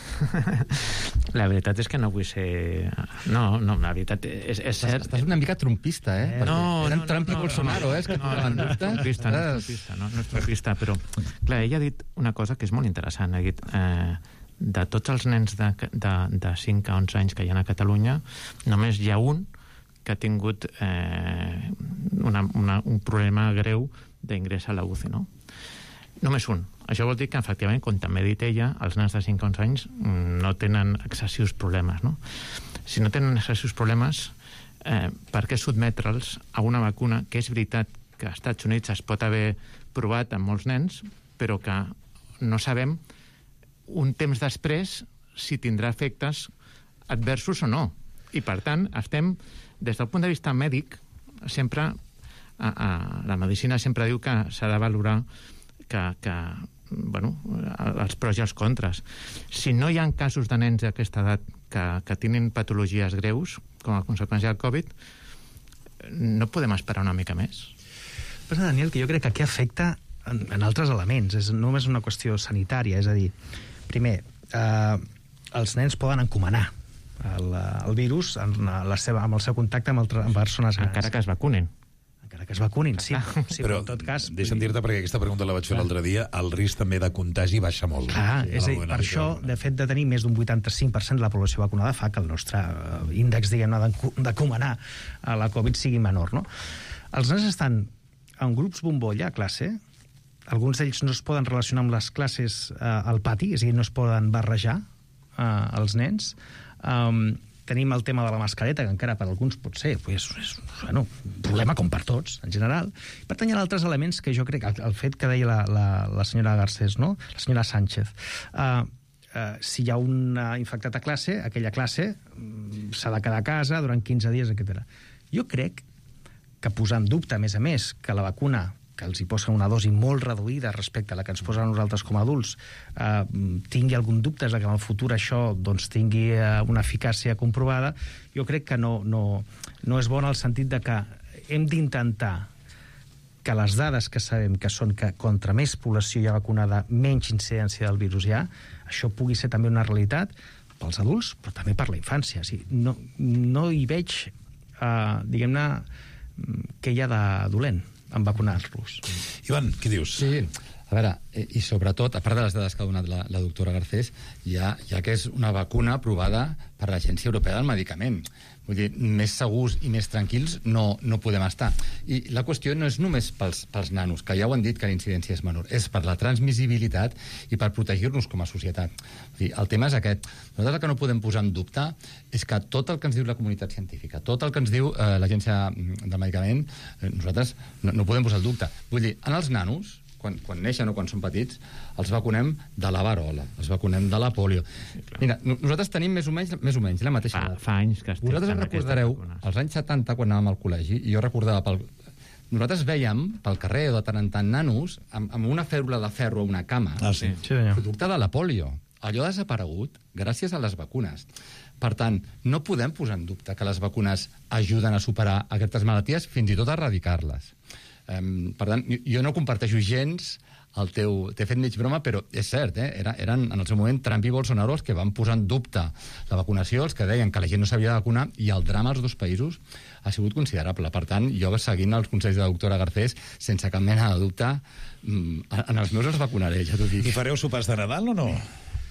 Speaker 12: la veritat és que no vull ser... No, no, la veritat és, és cert...
Speaker 14: Estàs una mica trumpista, eh?
Speaker 12: No,
Speaker 14: Eren
Speaker 12: no,
Speaker 14: Trump
Speaker 12: no,
Speaker 14: i Bolsonaro,
Speaker 12: no,
Speaker 14: eh? És que
Speaker 12: no,
Speaker 14: no,
Speaker 12: no, no és trumpista, no és trumpista, no, no és trumpista, però, clar, ella ha dit una cosa que és molt interessant. Ha dit, eh, de tots els nens de, de, de cinc a onze anys que hi ha a Catalunya, només hi ha un que ha tingut eh, una, una, un problema greu d'ingrés a la U C I, no? Només un. Això vol dir que, efectivament, com també ha dit ella, els nens de cinc a onze anys no tenen excessius problemes, no? Si no tenen excessius problemes, eh, per què sotmetre'ls a una vacuna que és veritat que als Estats Units es pot haver provat amb molts nens, però que no sabem un temps després si tindrà efectes adversos o no. I, per tant, estem, des del punt de vista mèdic, sempre, a, a, la medicina sempre diu que s'ha de valorar que, que bueno, els pros i els contres. Si no hi ha casos de nens d'aquesta edat que, que tenen patologies greus com a conseqüència del Covid, no podem esperar una mica més.
Speaker 13: Però, Daniel, que jo crec que aquí afecta en, en altres elements, és només una qüestió sanitària, és a dir, primer, eh, els nens poden encomanar el, el virus en la seva, amb el seu contacte amb, altres, amb persones grans.
Speaker 12: Encara que es vacunen.
Speaker 13: Encara que es vacunin, sí. sí
Speaker 6: però,
Speaker 13: però en tot cas...
Speaker 6: deixa'm dir-te, perquè aquesta pregunta la vaig fer l'altre dia, el risc també de contagi baixa molt.
Speaker 13: Clar, és a dir, per això, de fet, de tenir més d'un vuitanta-cinc per cent de la població vacunada fa que el nostre índex, diguem-ne, d'encomanar a la Covid sigui menor, no? Els nens estan en grups bombolla a classe, alguns d'ells no es poden relacionar amb les classes eh, al pati, és a dir, no es poden barrejar eh, els nens. Um, tenim el tema de la mascareta, que encara per alguns pot ser pues, és bueno, un problema com per tots, en general. Per tant, hi ha altres elements que jo crec, el, el fet que deia la, la, la senyora Garcés, no? La senyora Sánchez, uh, uh, si hi ha un infectat a classe, aquella classe um, s'ha de quedar a casa durant quinze dies, etcètera. Jo crec que posar en dubte, a més a més, que la vacuna que els hi posen una dosi molt reduïda respecte a la que ens posen a nosaltres com a adults, eh, tingui algun dubte de que en el futur això doncs, tingui eh, una eficàcia comprovada, jo crec que no, no, no és bon en el sentit de que hem d'intentar que les dades que sabem que són que contra més població hi ha vacunada, menys incidència del virus hi ha, això pugui ser també una realitat pels adults, però també per la infància. O sigui, no, no hi veig, eh, diguem-ne, què hi ha de dolent en vacunar-los.
Speaker 6: Ivan, què dius?
Speaker 14: Sí, a veure, i sobretot, a part de les dades que ha donat la, la doctora Garcés, ja, ja que és una vacuna aprovada per l'Agència Europea del Medicament. Vull dir, més segurs i més tranquils no, no podem estar. I la qüestió no és només pels, pels nanos, que ja ho han dit que la incidència és menor, és per la transmissibilitat i per protegir-nos com a societat. Vull dir, el tema és aquest. Nosaltres el que no podem posar en dubte és que tot el que ens diu la comunitat científica, tot el que ens diu eh, l'Agència del Medicament, eh, nosaltres no, no podem posar el dubte. Vull dir, en els nanos, quan, quan neixen o quan són petits, els vacunem de la varola, els vacunem de la polio. Sí, mira, nosaltres tenim més o menys, més o menys la mateixa
Speaker 12: edat. Fa, fa anys que estem
Speaker 14: vosaltres recordareu, als anys setanta, quan anàvem al col·legi, i jo recordava pel... Nosaltres veiem pel carrer o de tant en tant nanos amb, amb una fèrula de ferro a una cama,
Speaker 6: ah, sí.
Speaker 13: Sí,
Speaker 14: producte de la polio. Allò ha desaparegut gràcies a les vacunes. Per tant, no podem posar en dubte que les vacunes ajuden a superar aquestes malalties, fins i tot a erradicar-les. Um, per tant, jo no comparteixo gens el teu... T'he fet mig broma, però és cert, eh? Era, eren en el seu moment Trump i Bolsonaro els que van posar en dubte la vacunació, els que deien que la gent no s'havia de vacunar, i el drama als dos països ha sigut considerable. Per tant, jo, seguint els consells de la doctora Garcés, sense cap mena de dubte, en els meus els vacunaré, ja t'ho dic.
Speaker 6: I fareu sopars de Nadal o no?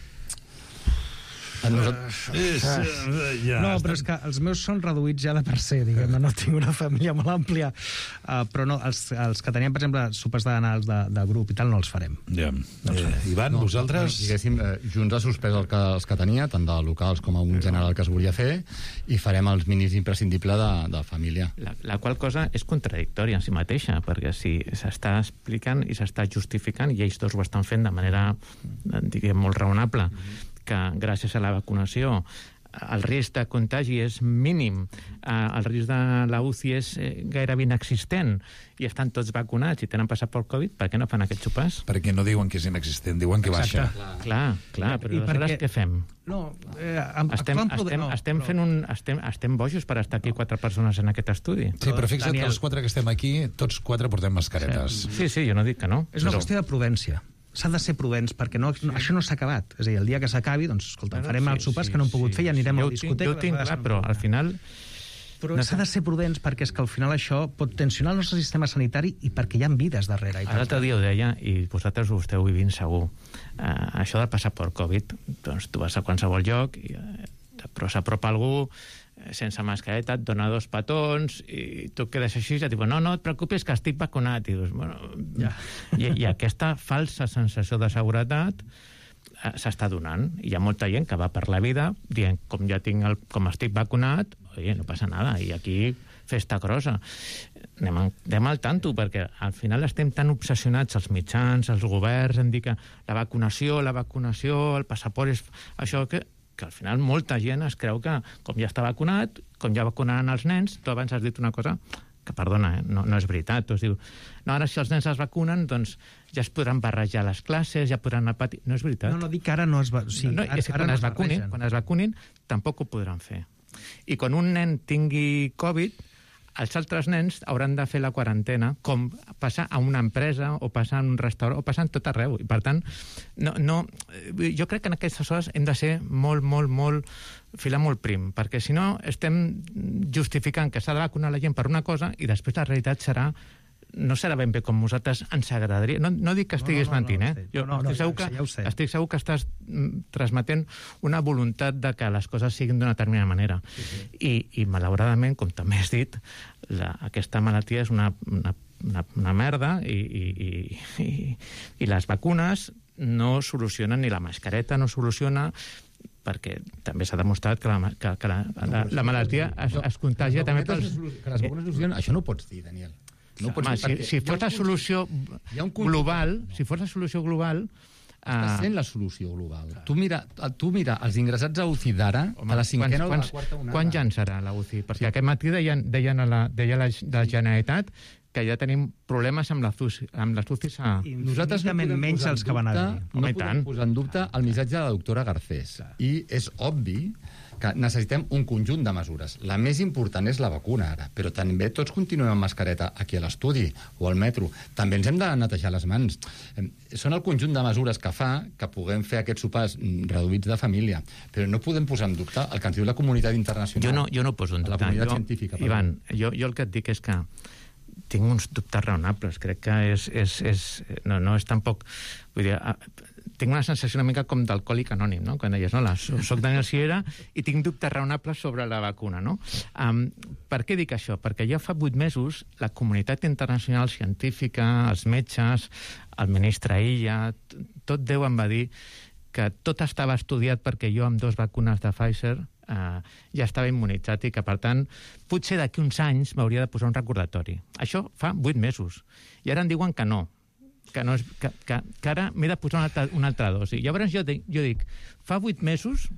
Speaker 14: A nosaltres...
Speaker 13: Uh, ja, no, però és que els meus són reduïts ja de per ser, diguem-ne, no tinc una família molt àmplia, uh, però no, els, els que teníem, per exemple, sopars de Nadal de, de grup i tal, no els farem.
Speaker 6: Ja. No els farem. Eh, Ivan, no, vosaltres?
Speaker 14: Diguéssim, eh, Junts ha suspès el que, els que tenia, tant de locals com a un general que es volia fer, i farem els mínims imprescindibles de, de família.
Speaker 12: La, la qual cosa és contradictòria en si mateixa, perquè si s'està explicant i s'està justificant, i ells dos ho estan fent de manera, diguem, molt raonable, mm-hmm. que gràcies a la vacunació el risc de contagi és mínim, el risc de la U C I és gairebé inexistent, i estan tots vacunats i tenen passaport Covid, per què no fan aquests sopars?
Speaker 6: Perquè no diuen que és inexistent, diuen que baixa.
Speaker 12: Clar, clar, clar, però I aleshores perquè... què fem?
Speaker 13: No, eh, amb,
Speaker 12: estem, estem, no, estem, fent un, estem, estem bojos per estar aquí quatre persones en aquest estudi.
Speaker 6: Sí, però fixa't Daniel... que els quatre que estem aquí, tots quatre portem mascaretes.
Speaker 12: Sí, sí, jo no dic que no.
Speaker 13: És una però... qüestió de prudència. S'ha de ser prudents, perquè no, no, això no s'ha acabat. És a dir, el dia que s'acabi, doncs, escolta, bueno, farem sí, els sopars sí, que no hem pogut sí, fer i anirem sí. a la discoteca.
Speaker 12: Jo ho tinc clar, però al final...
Speaker 13: Però no s'ha de ser prudents, perquè és que al final això pot tensionar el nostre sistema sanitari i perquè hi ha vides darrere.
Speaker 12: L'altre dia ho deia, i vosaltres ho esteu vivint segur, uh, això del passaport Covid, doncs tu vas a qualsevol lloc, i, uh, però s'apropa algú sense mascareta, et dona dos petons i tu quedes així i et diuen no, no et preocupis que estic vacunat i, dius, bueno, ja. i, i aquesta falsa sensació de seguretat eh, s'està donant, i hi ha molta gent que va per la vida dient com ja tinc el, com estic vacunat, oye, no passa nada, i aquí festa grossa. Anem, anem al tanto, perquè al final estem tan obsessionats, els mitjans, els governs, en dir que la vacunació, la vacunació, el passaport és això que que al final molta gent es creu que, com ja està vacunat, com ja vacunaran els nens, tu abans has dit una cosa que, perdona, eh, no, no és veritat. Tu es diu, no, ara si els nens es vacunen, doncs ja es podran barrejar les classes, ja podran anar a pati... No és veritat.
Speaker 13: No, no, dic que ara no es... Va... Sí,
Speaker 12: no, no,
Speaker 13: ara,
Speaker 12: és que
Speaker 13: ara
Speaker 12: quan,
Speaker 13: no
Speaker 12: es vacunin, quan es vacunin, tampoc ho podran fer. I quan un nen tingui Covid, els altres nens hauran de fer la quarantena, com passa a una empresa, o passa en un restaurant, o passa en tot arreu. I, per tant, no, no, jo crec que en aquestes hores hem de ser molt, molt, molt, filar molt prim, perquè si no estem justificant que s'ha de vacunar la gent per una cosa i després la realitat serà no serà ben bé com nosaltres ens agradaria. No, no dic que estiguis no, no, no, mentint, eh? Jo no, no, estic, segur que, ja sé. estic segur que estàs transmetent una voluntat de que les coses siguin d'una determinada manera. Sí, sí. I, I, malauradament, com també has dit, la, aquesta malaltia és una, una, una, una merda i, i, i, i les vacunes no solucionen, ni la mascareta no soluciona, perquè també s'ha demostrat que la, que, que la, la, la malaltia es, es contagia també pels...
Speaker 14: Que les vacunes solucionen... Això no ho pots dir, Daniel. No
Speaker 12: Home, si, si fos la solució global, no. si fos la solució global...
Speaker 14: Està sent la solució global. Tu mira, tu mira els ingressats a U C I d'ara, a la cinquena o a la quarta onada.
Speaker 12: Quan ja en serà la U C I? Perquè sí. aquest matí deien, deien a la, deia la, la Generalitat que ja tenim problemes amb les U C I. Amb les U C I a...
Speaker 13: Nosaltres no podem menys els que van a dir.
Speaker 14: No podem tant. posar en dubte el missatge de la doctora Garcés. Clar. I és obvi que necessitem un conjunt de mesures. La més important és la vacuna, ara, però també tots continuem amb mascareta aquí a l'estudi o al metro. També ens hem de netejar les mans. Són el conjunt de mesures que fa que puguem fer aquests sopars reduïts de família, però no podem posar en dubte el que ens diu la comunitat internacional.
Speaker 12: Jo no, jo no poso en dubte.
Speaker 14: La comunitat
Speaker 12: jo,
Speaker 14: científica.
Speaker 12: Ivan, jo, jo el que et dic és que tinc uns dubtes raonables. Crec que és... és, és no, no és tampoc... Vull dir, tinc una sensació una mica com d'alcohòlic anònim, no? Quan deies, no, la, soc Daniel Sierra i tinc dubtes raonables sobre la vacuna, no? Um, per què dic això? Perquè ja fa vuit mesos la comunitat internacional científica, els metges, el ministre Illa, tot Déu em va dir que tot estava estudiat perquè jo amb dos vacunes de Pfizer Uh, ja estava immunitzat i que, per tant, potser d'aquí uns anys m'hauria de posar un recordatori. Això fa vuit mesos. I ara em diuen que no, que, no és, que, que, que ara m'he de posar una altra, una altra dosi. Llavors jo dic, jo dic fa vuit mesos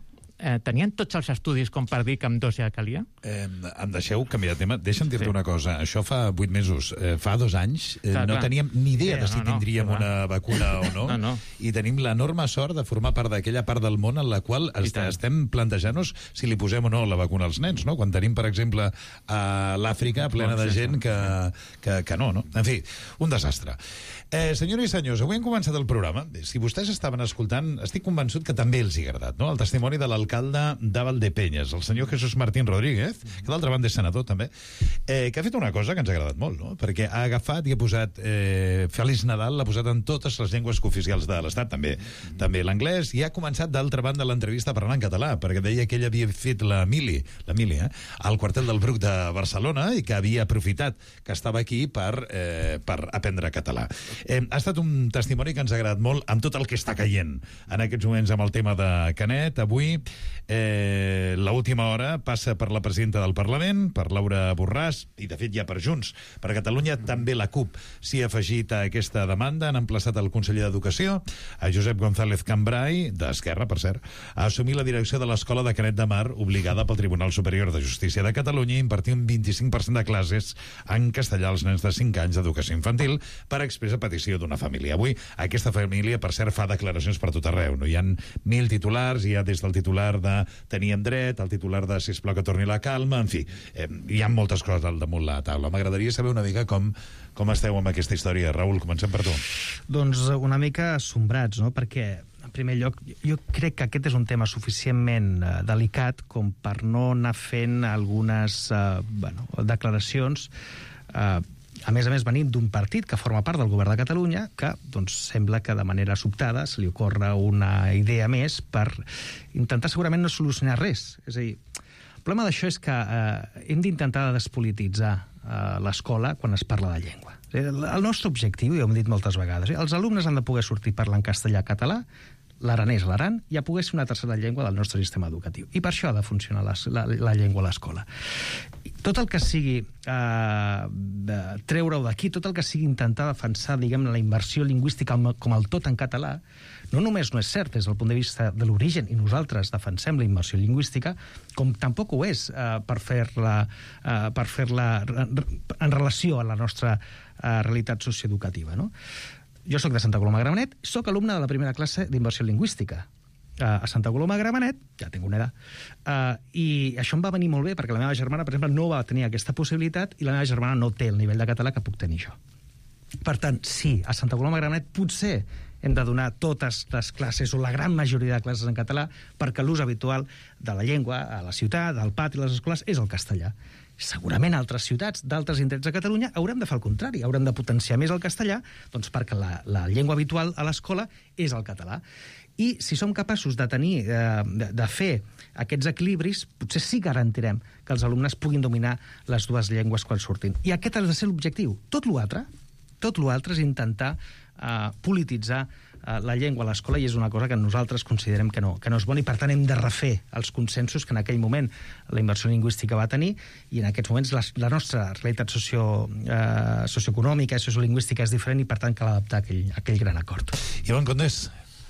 Speaker 12: eh, tenien tots els estudis com per dir que amb dos ja calia?
Speaker 6: Eh, em deixeu canviar de tema. Deixa'm dir-te sí. una cosa. Això fa vuit mesos. Eh, fa dos anys eh, clar, no clar. teníem ni idea sí, de si no, tindríem no, una vacuna o no, no, no. I tenim l'enorme sort de formar part d'aquella part del món en la qual est estem plantejant-nos si li posem o no la vacuna als nens, no? Quan tenim, per exemple, a l'Àfrica plena de gent que, que, que no, no? En fi, un desastre. Eh, senyores i senyors, avui hem començat el programa. Si vostès estaven escoltant, estic convençut que també els hi ha agradat, no? El testimoni de l'alcalde de Valdepeñas, el senyor Jesús Martín Rodríguez, que d'altra banda és senador també, eh, que ha fet una cosa que ens ha agradat molt, no? Perquè ha agafat i ha posat eh, Feliç Nadal, l'ha posat en totes les llengües cooficials de l'Estat, també també l'anglès, i ha començat d'altra banda l'entrevista parlant en català, perquè deia que ell havia fet la mili, la mili, eh, al quartel del Bruc de Barcelona i que havia aprofitat que estava aquí per, eh, per aprendre català. Eh, ha estat un testimoni que ens ha agradat molt amb tot el que està caient en aquests moments amb el tema de Canet. Avui eh, l'última hora passa per la presidenta del Parlament, per Laura Borràs, i de fet ja per Junts. Per Catalunya també la CUP s'hi ha afegit a aquesta demanda. Han emplaçat el conseller d'Educació, a Josep González Cambrai, d'Esquerra, per cert, a assumir la direcció de l'Escola de Canet de Mar, obligada pel Tribunal Superior de Justícia de Catalunya a impartir un vint-i-cinc per cent de classes en castellà als nens de cinc anys d'educació infantil per expressa petició d'una família. Avui aquesta família, per cert, fa declaracions per tot arreu. No? Hi ha mil titulars, hi ha des del titular de teníem dret, el titular de sisplau que torni la calma, en fi, eh, hi ha moltes coses al damunt la taula. M'agradaria saber una mica com, com esteu amb aquesta història. Raül, comencem per tu.
Speaker 13: Doncs una mica assombrats, no? Perquè en primer lloc, jo crec que aquest és un tema suficientment uh, delicat com per no anar fent algunes uh, bueno, declaracions. Uh, a més a més, venim d'un partit que forma part del govern de Catalunya que doncs, sembla que de manera sobtada se li ocorre una idea més per intentar segurament no solucionar res. És a dir, el problema d'això és que uh, hem d'intentar despolititzar uh, l'escola quan es parla de llengua. El nostre objectiu, ja ho hem dit moltes vegades, eh? Els alumnes han de poder sortir parlant castellà-català, l'aranès a l'Aran, i a poder ser una tercera llengua del nostre sistema educatiu. I per això ha de funcionar la, la, la llengua a l'escola. Tot el que sigui eh, de treure-ho d'aquí, tot el que sigui intentar defensar, diguem, la immersió lingüística com el tot en català, no només no és cert des del punt de vista de l'origen, i nosaltres defensem la immersió lingüística, com tampoc ho és eh, per fer-la eh, per fer-la en relació a la nostra eh, realitat socioeducativa, no? Jo soc de Santa Coloma de Gramenet, soc alumne de la primera classe d'immersió lingüística. Uh, a Santa Coloma de Gramenet, ja tinc una edat, uh, i això em va venir molt bé, perquè la meva germana, per exemple, no va tenir aquesta possibilitat, i la meva germana no té el nivell de català que puc tenir jo. Per tant, sí, a Santa Coloma de Gramenet potser hem de donar totes les classes, o la gran majoria de classes en català, perquè l'ús habitual de la llengua a la ciutat, al pati, a les escoles, és el castellà. Segurament altres ciutats, d'altres indrets de Catalunya, haurem de fer el contrari, haurem de potenciar més el castellà, doncs perquè la, la llengua habitual a l'escola és el català. I si som capaços de tenir, eh, de, de fer aquests equilibris, potser sí que garantirem que els alumnes puguin dominar les dues llengües quan surtin. I aquest ha de ser l'objectiu. Tot l'altre, tot l'altre és intentar eh, polititzar eh, la llengua a l'escola, i és una cosa que nosaltres considerem que no, que no és bona, i per tant hem de refer els consensos que en aquell moment la immersió lingüística va tenir, i en aquests moments la, la nostra realitat socio, eh, socioeconòmica i sociolingüística és diferent, i per tant cal adaptar aquell, aquell gran acord.
Speaker 6: Ivan Condés.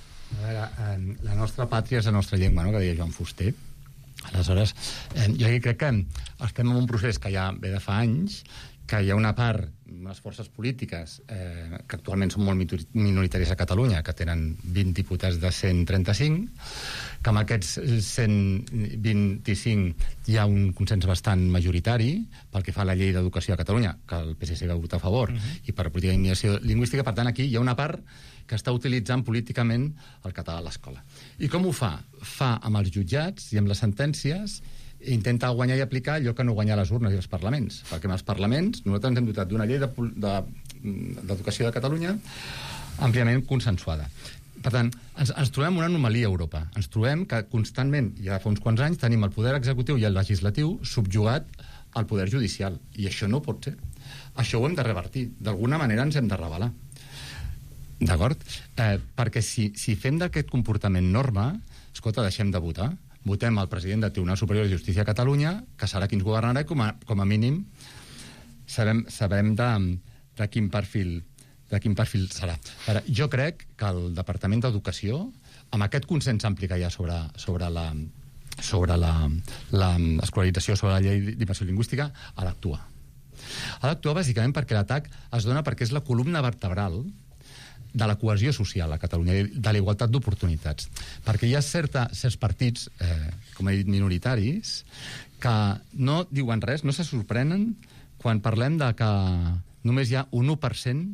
Speaker 14: A veure, la nostra pàtria és la nostra llengua, no?, que deia Joan Fuster. Aleshores, jo crec que estem en un procés que ja ve de fa anys, que hi ha una part, unes forces polítiques eh, que actualment són molt minoritàries a Catalunya, que tenen vint diputats de cent trenta-cinc, que amb aquests cent vint-i-cinc hi ha un consens bastant majoritari pel que fa a la llei d'educació a Catalunya, que el P S C va votar a favor, uh-huh. i per política d'immigració lingüística. Per tant, aquí hi ha una part que està utilitzant políticament el català a l'escola. I com ho fa? Fa amb els jutjats i amb les sentències, intenta guanyar i aplicar allò que no guanyar les urnes i els parlaments. Perquè en els parlaments nosaltres ens hem dotat d'una llei d'educació de, de, de Catalunya àmpliament consensuada. Per tant, ens, ens trobem una anomalia a Europa. Ens trobem que constantment, ja fa uns quants anys, tenim el poder executiu i el legislatiu subjugat al poder judicial. I això no pot ser. Això ho hem de revertir. D'alguna manera ens hem de rebel·lar. D'acord? Eh, perquè si, si fem d'aquest comportament norma, escolta, deixem de votar. Votem el president del Tribunal Superior de Justícia a Catalunya, que serà qui ens governarà, com a, com a mínim sabem, sabem de, de quin perfil de quin perfil serà. Ara, jo crec que el Departament d'Educació, amb aquest consens ampli que hi ha sobre, sobre la, sobre l'escolarització, sobre la llei d'immersió lingüística, ha d'actuar. Ha d'actuar bàsicament perquè l'atac es dona perquè és la columna vertebral de la cohesió social a Catalunya, de la igualtat d'oportunitats. Perquè hi ha certa, certs partits, eh, com he dit, minoritaris, que no diuen res, no se sorprenen quan parlem de que només hi ha un u per cent,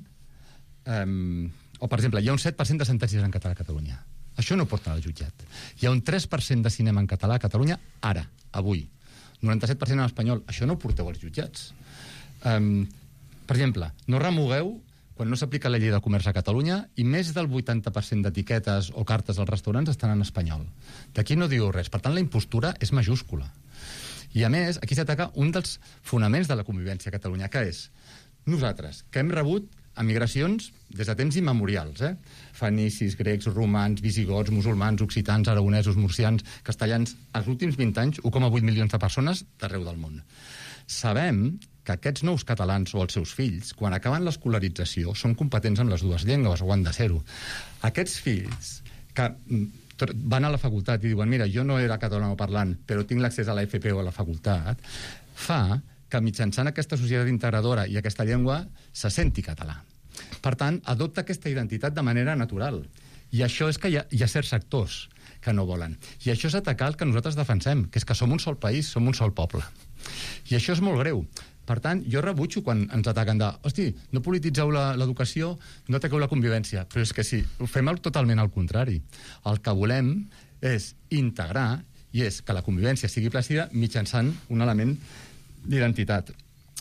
Speaker 14: eh, o, per exemple, hi ha un set per cent de sentències en català a Catalunya. Això no porta al jutjat. Hi ha un tres per cent de cinema en català a Catalunya ara, avui. noranta-set per cent en espanyol. Això no ho porteu als jutjats. Um, per exemple, no remugueu quan no s'aplica la llei de comerç a Catalunya i més del vuitanta per cent d'etiquetes o cartes als restaurants estan en espanyol. D'aquí no diu res. Per tant, la impostura és majúscula. I, a més, aquí s'ataca un dels fonaments de la convivència a Catalunya, que és nosaltres, que hem rebut emigracions des de temps immemorials, eh? Fenicis, grecs, romans, visigots, musulmans, occitans, aragonesos, murcians, castellans, els últims vint anys, un coma vuit milions de persones d'arreu del món. Sabem que aquests nous catalans o els seus fills, quan acaben l'escolarització, són competents en les dues llengües, o han de ser-ho. Aquests fills que van a la facultat i diuen mira, jo no era catalanoparlant, però tinc l'accés a la F P o a la facultat, fa que mitjançant aquesta societat integradora i aquesta llengua se senti català. Per tant, adopta aquesta identitat de manera natural. I això és que hi ha, hi ha certs sectors que no volen. I això és atacar el que nosaltres defensem, que és que som un sol país, som un sol poble. I això és molt greu. Per tant, jo rebutjo quan ens ataquen de hosti, no polititzeu l'educació, no ataqueu la convivència. Però és que sí, ho fem totalment al contrari. El que volem és integrar i és que la convivència sigui plàcida mitjançant un element d'identitat.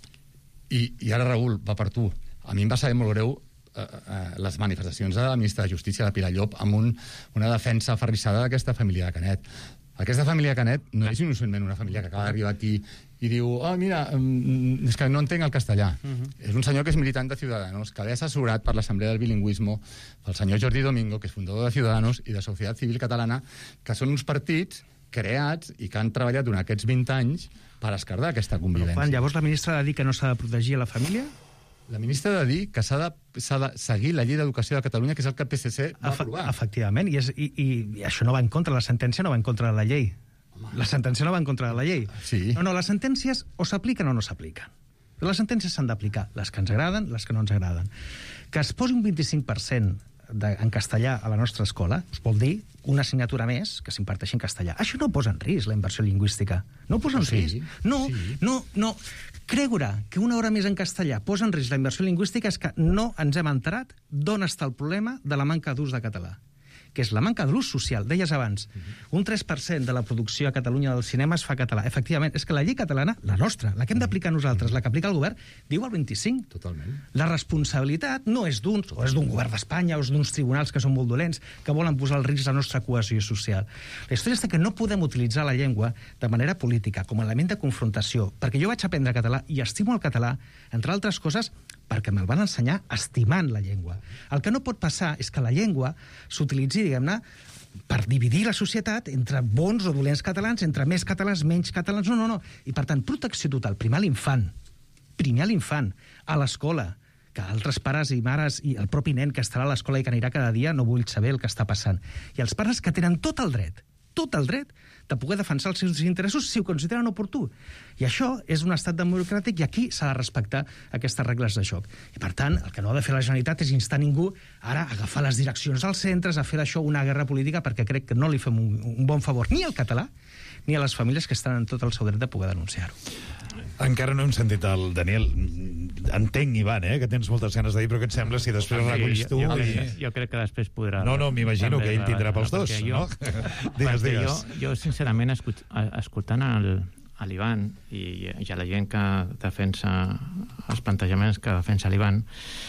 Speaker 14: I, I ara, Raül, va per tu. A mi em va saber molt greu eh, eh, les manifestacions de la ministra de Justícia, de Pilar Llop, amb un, una defensa aferrissada d'aquesta família de Canet. Aquesta família de Canet no és innocentment una família que acaba d'arribar aquí i diu, oh, mira, és que no entenc el castellà. Uh-huh. És un senyor que és militant de Ciudadanos, que ve assessorat per l'Assemblea del Bilingüismo, pel senyor Jordi Domingo, que és fundador de Ciudadanos, i de Societat Civil Catalana, que són uns partits creats i que han treballat durant aquests vint anys per esquerdar aquesta convivència.
Speaker 13: Però, Juan, llavors la ministra ha de dir que no s'ha de protegir a la família?
Speaker 14: La ministra ha de dir que s'ha de, s'ha de seguir la llei d'educació de Catalunya, que és el que el P S C va
Speaker 13: Efe
Speaker 14: aprovar.
Speaker 13: Efectivament, i, és, i, i, i això no va en contra, la sentència no va en contra de la llei. Home. La sentència no va en contra de la llei.
Speaker 14: Sí.
Speaker 13: No, no, les sentències o s'apliquen o no s'apliquen. Les sentències s'han d'aplicar, les que ens agraden, les que no ens agraden. Que es posi un vint-i-cinc per cent de, en castellà a la nostra escola, us vol dir una assignatura més que s'imparteixi en castellà. Això no posa en risc la inversió lingüística. No ho posa en
Speaker 14: sí,
Speaker 13: risc. No,
Speaker 14: sí.
Speaker 13: no, no. Creure que una hora més en castellà posa en risc la inversió lingüística és que no ens hem enterat d'on està el problema de la manca d'ús de català, que és la manca de l'ús social. Deies abans, un tres per cent de la producció a Catalunya del cinema es fa català. Efectivament, és que la llei catalana, la nostra, la que hem d'aplicar nosaltres, la que aplica el govern, diu el vint-i-cinc.
Speaker 14: Totalment.
Speaker 13: La responsabilitat no és d'uns, o és d'un govern d'Espanya, o és d'uns tribunals que són molt dolents, que volen posar al risc la nostra cohesió social. La història és que no podem utilitzar la llengua de manera política, com a element de confrontació, perquè jo vaig aprendre català i estimo el català, entre altres coses, perquè me'l van ensenyar estimant la llengua. El que no pot passar és que la llengua s'utilitzi, diguem-ne, per dividir la societat entre bons o dolents catalans, entre més catalans, menys catalans. No, no, no. I, per tant, protecció total. Primer a l'infant. Primer a l'infant. A l'escola. Que altres pares i mares i el propi nen que estarà a l'escola i que anirà cada dia no vull saber el que està passant. I els pares que tenen tot el dret, tot el dret de poder defensar els seus interessos si ho consideren oportú. I això és un estat democràtic i aquí s'ha de respectar aquestes regles de joc. I, per tant, el que no ha de fer la Generalitat és instar ningú ara a agafar les direccions als centres, a fer d'això una guerra política, perquè crec que no li fem un, un bon favor ni al català ni a les famílies que estan en tot el seu dret de poder denunciar-ho.
Speaker 6: Encara no hem sentit el Daniel. Entenc, Ivan, eh, que tens moltes ganes de dir, però què et sembla si després sí, reculls tu?
Speaker 12: Jo, jo,
Speaker 6: i...
Speaker 12: jo crec que després podrà...
Speaker 6: No, no, m'imagino que ell tindrà pels dos,
Speaker 12: jo,
Speaker 6: no? digues, digues.
Speaker 12: Jo, jo, sincerament, escut, escoltant el, l'Ivan i, i a la gent que defensa els plantejaments que defensa l'Ivan,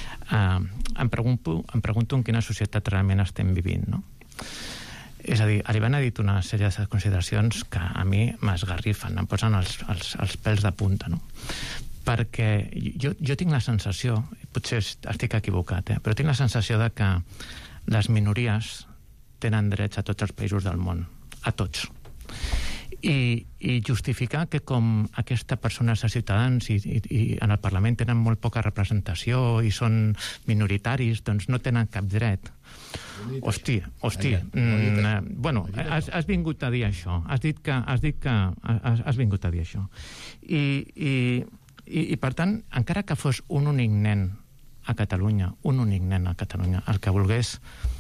Speaker 12: eh, em, pregunto, em pregunto en quina societat realment estem vivint, no? És a dir, l'Ivan ha dit una sèrie de consideracions que a mi m'esgarrifen, em posen els, els, els pèls de punta, no? Perquè jo, jo tinc la sensació, potser estic equivocat, eh, però tinc la sensació de que les minories tenen drets a tots els països del món, a tots. I, i justificar que com aquesta persona és a Ciutadans i, i, i en el Parlament tenen molt poca representació i són minoritaris, doncs no tenen cap dret. Hòstia, hòstia. Mm, bueno, has, has vingut a dir això. Has dit que has, dit que has, has vingut a dir això. I, i, i, i, per tant, encara que fos un únic nen a Catalunya, un únic nen a Catalunya, el que volgués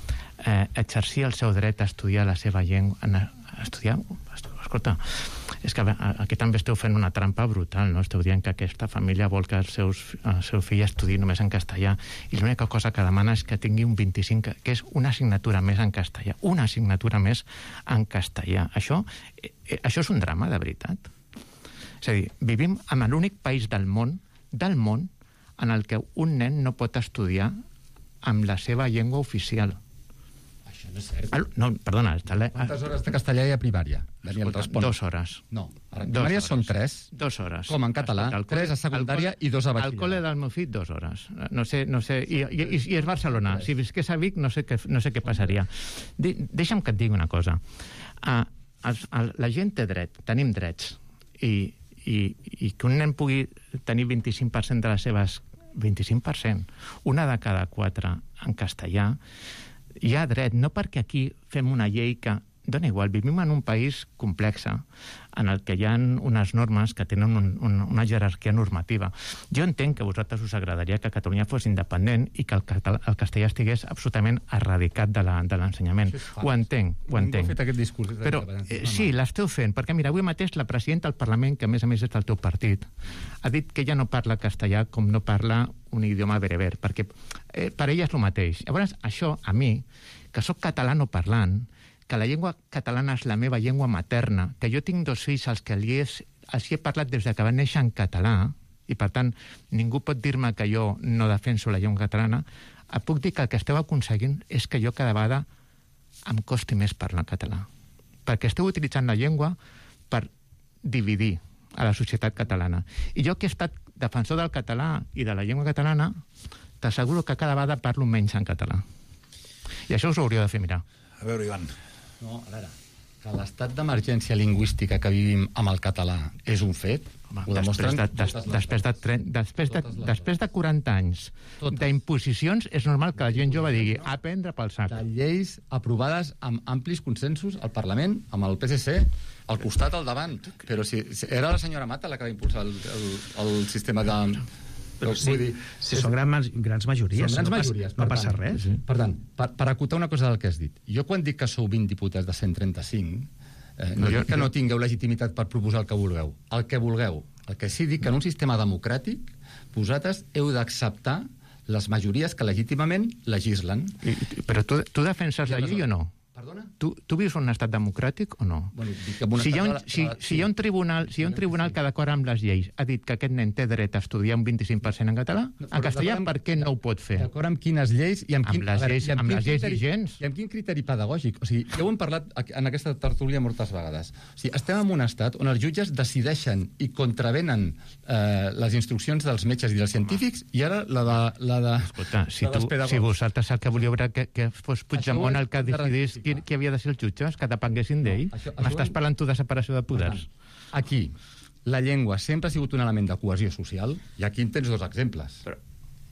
Speaker 12: eh, exercir el seu dret a estudiar la seva llengua, a estudiar, escolta, és que aquí també esteu fent una trampa brutal, no? Esteu dient que aquesta família vol que els seus, el seu fill estudi només en castellà i l'única cosa que demana és que tingui un vint-i-cinc, que és una assignatura més en castellà, una assignatura més en castellà. Això, eh, això és un drama, de veritat. És a dir, vivim en l'únic país del món, del món, en el que un nen no pot estudiar amb la seva llengua oficial.
Speaker 14: Això no és cert.
Speaker 12: El, no, perdona. Le...
Speaker 14: Quantes hores de castellà hi ha a primària? Daniel, respon.
Speaker 12: Dos hores.
Speaker 14: No, a la primària són tres.
Speaker 12: Dos hores.
Speaker 14: Com en català,
Speaker 12: Escolta,
Speaker 14: tres a secundària i dos a batxillerat.
Speaker 12: Al col·le del meu fill, dos hores. No sé, no sé, i, i, i és Barcelona. Si visqués a Vic, no sé què, no sé què passaria. De, deixa'm que et digui una cosa. Uh, els, el, la gent té dret, tenim drets, i, i, i que un nen pugui tenir vint-i-cinc per cent de les seves... vint-i-cinc per cent, una de cada quatre en castellà, hi ha dret, no perquè aquí fem una llei que dona igual, vivim en un país complex en el que hi ha unes normes que tenen un, un, una jerarquia normativa. Jo entenc que a vosaltres us agradaria que Catalunya fos independent i que el, català, el castellà estigués absolutament erradicat de l'ensenyament. Ho entenc, ho entenc.
Speaker 14: Ningú ha fet aquest discurs.
Speaker 12: Però eh, sí, l'esteu fent, perquè mira, avui mateix la presidenta del Parlament, que a més a més és del teu partit, ha dit que ella no parla castellà com no parla un idioma bereber, perquè eh, per ella és el mateix. Llavors, això, a mi, que sóc catalanoparlant, que la llengua catalana és la meva llengua materna, que jo tinc dos fills als que li és, els he parlat des que van néixer en català, i per tant ningú pot dir-me que jo no defenso la llengua catalana, et puc dir que el que esteu aconseguint és que jo cada vegada em costi més parlar català. Perquè esteu utilitzant la llengua per dividir a la societat catalana. I jo que he estat defensor del català i de la llengua catalana, t'asseguro que cada vegada parlo menys en català. I això us ho hauríeu de fer mirar.
Speaker 6: A veure, Ivan.
Speaker 14: No, a veure, que l'estat d'emergència lingüística que vivim amb el català és un fet, home, ho demostren
Speaker 12: després de, des, després, de, tre, després, de, després de quaranta anys d'imposicions, és normal que la gent jove digui aprendre pel sac.
Speaker 14: De lleis aprovades amb amplis consensos al Parlament, amb el P S C, al costat, al davant. Però si, si era la senyora Mata la que va impulsar el, el, el sistema de...
Speaker 13: Però sí, dir, si són grans, grans majories,
Speaker 14: són grans
Speaker 13: no,
Speaker 14: majories,
Speaker 13: no passa
Speaker 14: tant,
Speaker 13: res.
Speaker 14: Per tant, per, per acotar una cosa del que has dit, jo quan dic que sou vint diputats de cent trenta-cinc, eh, no, no dic que jo... no tingueu legitimitat per proposar el que vulgueu, el que vulgueu. El que sí dic que en un sistema democràtic vosaltres heu d'acceptar les majories que legítimament legislen.
Speaker 12: I, però tu, tu defenses la llei o no?
Speaker 14: Perdona?
Speaker 12: Tu, tu vius en un estat democràtic o no?
Speaker 14: Bueno, dic que un
Speaker 12: si, hi ha un,
Speaker 14: la,
Speaker 12: si,
Speaker 14: la,
Speaker 12: si hi ha un tribunal, si hi ha un tribunal que d'acord amb les lleis ha dit que aquest nen té dret a estudiar un vint-i-cinc per cent en català, no, en castellà per què no ho pot fer?
Speaker 14: D'acord amb quines lleis i amb, quin,
Speaker 12: amb les
Speaker 14: veure,
Speaker 12: lleis,
Speaker 14: i amb
Speaker 12: amb
Speaker 14: quin
Speaker 12: les lleis
Speaker 14: criteri,
Speaker 12: vigents.
Speaker 14: I amb quin criteri pedagògic? O sigui, ja ho hem parlat en aquesta tertúlia moltes vegades. O sigui, estem en un estat on els jutges decideixen i contravenen eh, les instruccions dels metges i dels científics i ara la de... La de
Speaker 12: Escolta, si, tu, si vosaltres el que volíeu era que, que fos Puigdemont el que decidís qui, qui havia de ser el jutges, que depenguessin d'ell. No, m'estàs parlant tu de separació de poders.
Speaker 14: Aquí, la llengua sempre ha sigut un element de cohesió social, i aquí en tens dos exemples. Però...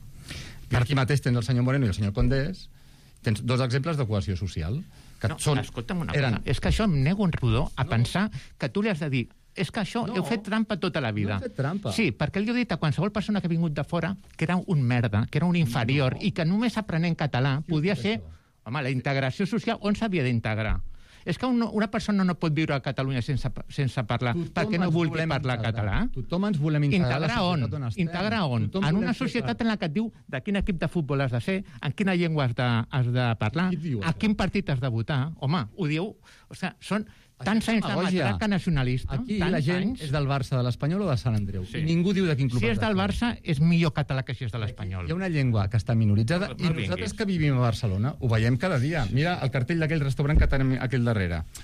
Speaker 14: Per aquí mateix tens el senyor Moreno i el senyor Condés, tens dos exemples de cohesió social. Que
Speaker 12: no,
Speaker 14: són,
Speaker 12: escolta'm una
Speaker 14: eren...
Speaker 12: cosa, és que això em nego un rodó a no. pensar que tu li has de dir és que això, no, heu fet trampa tota la vida.
Speaker 14: No he fet trampa.
Speaker 12: Sí, perquè li he dit a qualsevol persona que ha vingut de fora que era un merda, que era un inferior, no. i que només aprenent català podia ser... Home, la integració social, on s'havia d'integrar? És que un, una persona no pot viure a Catalunya sense, sense parlar, tothom perquè no vulgui parlar
Speaker 14: integrar.
Speaker 12: català.
Speaker 14: Tothom ens volem integrar,
Speaker 12: integrar on?
Speaker 14: on estem.
Speaker 12: Integrar on?
Speaker 14: Tothom
Speaker 12: en una societat en la que et diu de quin equip de futbol has de ser, en quina llengua has de, has de parlar, a quin partit has de votar. Home, ho diu... O sigui, són tants anys de matraca nacionalista.
Speaker 14: Aquí la gent
Speaker 12: anys.
Speaker 14: és del Barça, de l'Espanyol o de Sant Andreu. Sí. I ningú diu de quin club.
Speaker 12: Si és del Barça, és millor català que si és de l'Espanyol.
Speaker 14: Hi ha una llengua que està minoritzada no, no i nosaltres que vivim a Barcelona ho veiem cada dia. Mira el cartell d'aquell restaurant que tenim aquí al darrere.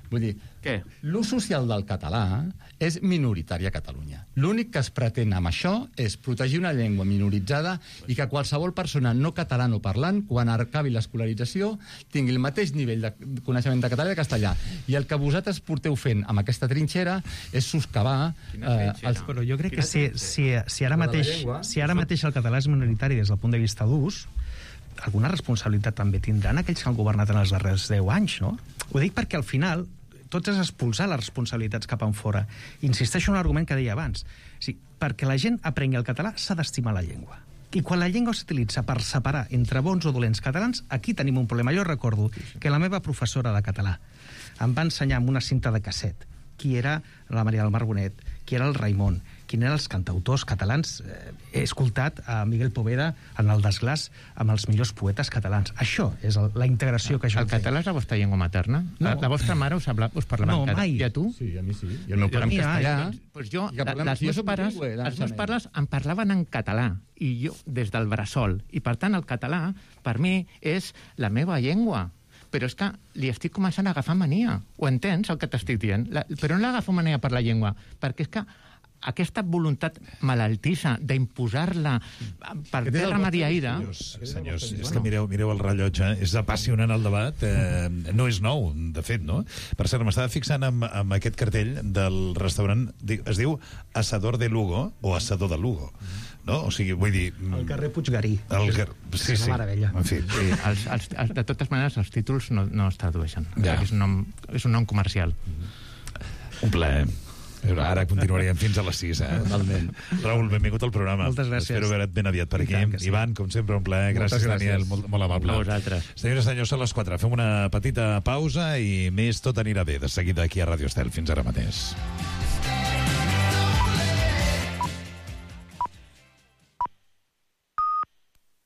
Speaker 14: Vull dir,
Speaker 12: què?
Speaker 14: L'ús social del català és minoritari a Catalunya. L'únic que es pretén amb això és protegir una llengua minoritzada i que qualsevol persona no catalanoparlant, quan acabi l'escolarització, tingui el mateix nivell de coneixement de català i de castellà. I el que vosaltres porteu fent amb aquesta trinxera és soscavar...
Speaker 13: Eh, els... Però jo crec que si, si, si, ara mateix, si ara mateix el català és minoritari des del punt de vista d'ús, alguna responsabilitat també tindran aquells que han governat en els darrers deu anys, no? Ho dic perquè al final tot és expulsar les responsabilitats cap en fora. Insisteixo en l'argument que deia abans. O sigui, perquè la gent aprengui el català s'ha d'estimar la llengua. I quan la llengua s'utilitza per separar entre bons o dolents catalans, aquí tenim un problema. Jo recordo que la meva professora de català em va ensenyar amb una cinta de casset qui era la Maria del Mar Bonet, qui era el Raimon, quins eren els cantautors catalans. Eh, he escoltat a Miguel Poveda en el desglàs amb els millors poetes catalans. Això és el, la integració que jo
Speaker 12: El català és la vostra llengua materna? No. La, la vostra mare us, habla, us parlava
Speaker 13: no,
Speaker 12: en català?
Speaker 13: Mai.
Speaker 12: I a tu?
Speaker 14: Sí, a mi sí. I el meu pare en castellà.
Speaker 12: Doncs, doncs jo, la, les meus pares, els meus pares em parlaven en català, i jo des del bressol. I, per tant, el català, per mi, és la meva llengua. Però és que li estic començant a agafar mania. Ho entens, el que t'estic dient? La, però no l'agafo mania per la llengua, perquè és que aquesta voluntat malaltissa d'imposar-la per terra mariaïda...
Speaker 6: Senyors, senyors, és que mireu, mireu el rellotge, és apassionant el debat, eh, no és nou, de fet, no? Per cert, m'estava fixant amb, amb aquest cartell del restaurant, es diu Asador de Lugo, o Asador de Lugo, no? O sigui, vull dir...
Speaker 13: El carrer Puiggarí.
Speaker 6: El car... Sí,
Speaker 13: és
Speaker 6: sí.
Speaker 13: una meravella.
Speaker 6: En fi.
Speaker 12: Sí, els, els, els, de totes maneres, els títols no, no es tradueixen.
Speaker 6: Ja.
Speaker 12: És, un nom, és un nom comercial.
Speaker 6: Un plaer. Ara continuaríem fins a les sis, eh?
Speaker 14: Totalment.
Speaker 6: Raül, benvingut al programa.
Speaker 13: Moltes gràcies.
Speaker 6: Espero veure't ben aviat per aquí.
Speaker 13: Sí.
Speaker 6: Ivan, com sempre, un plaer. Gràcies, gràcies. Daniel, molt, molt amable.
Speaker 12: A vosaltres.
Speaker 6: Senyores i senyors, són les quatre. Fem una petita pausa i més Tot anirà bé, de seguida aquí a Ràdio Estel. Fins ara mateix.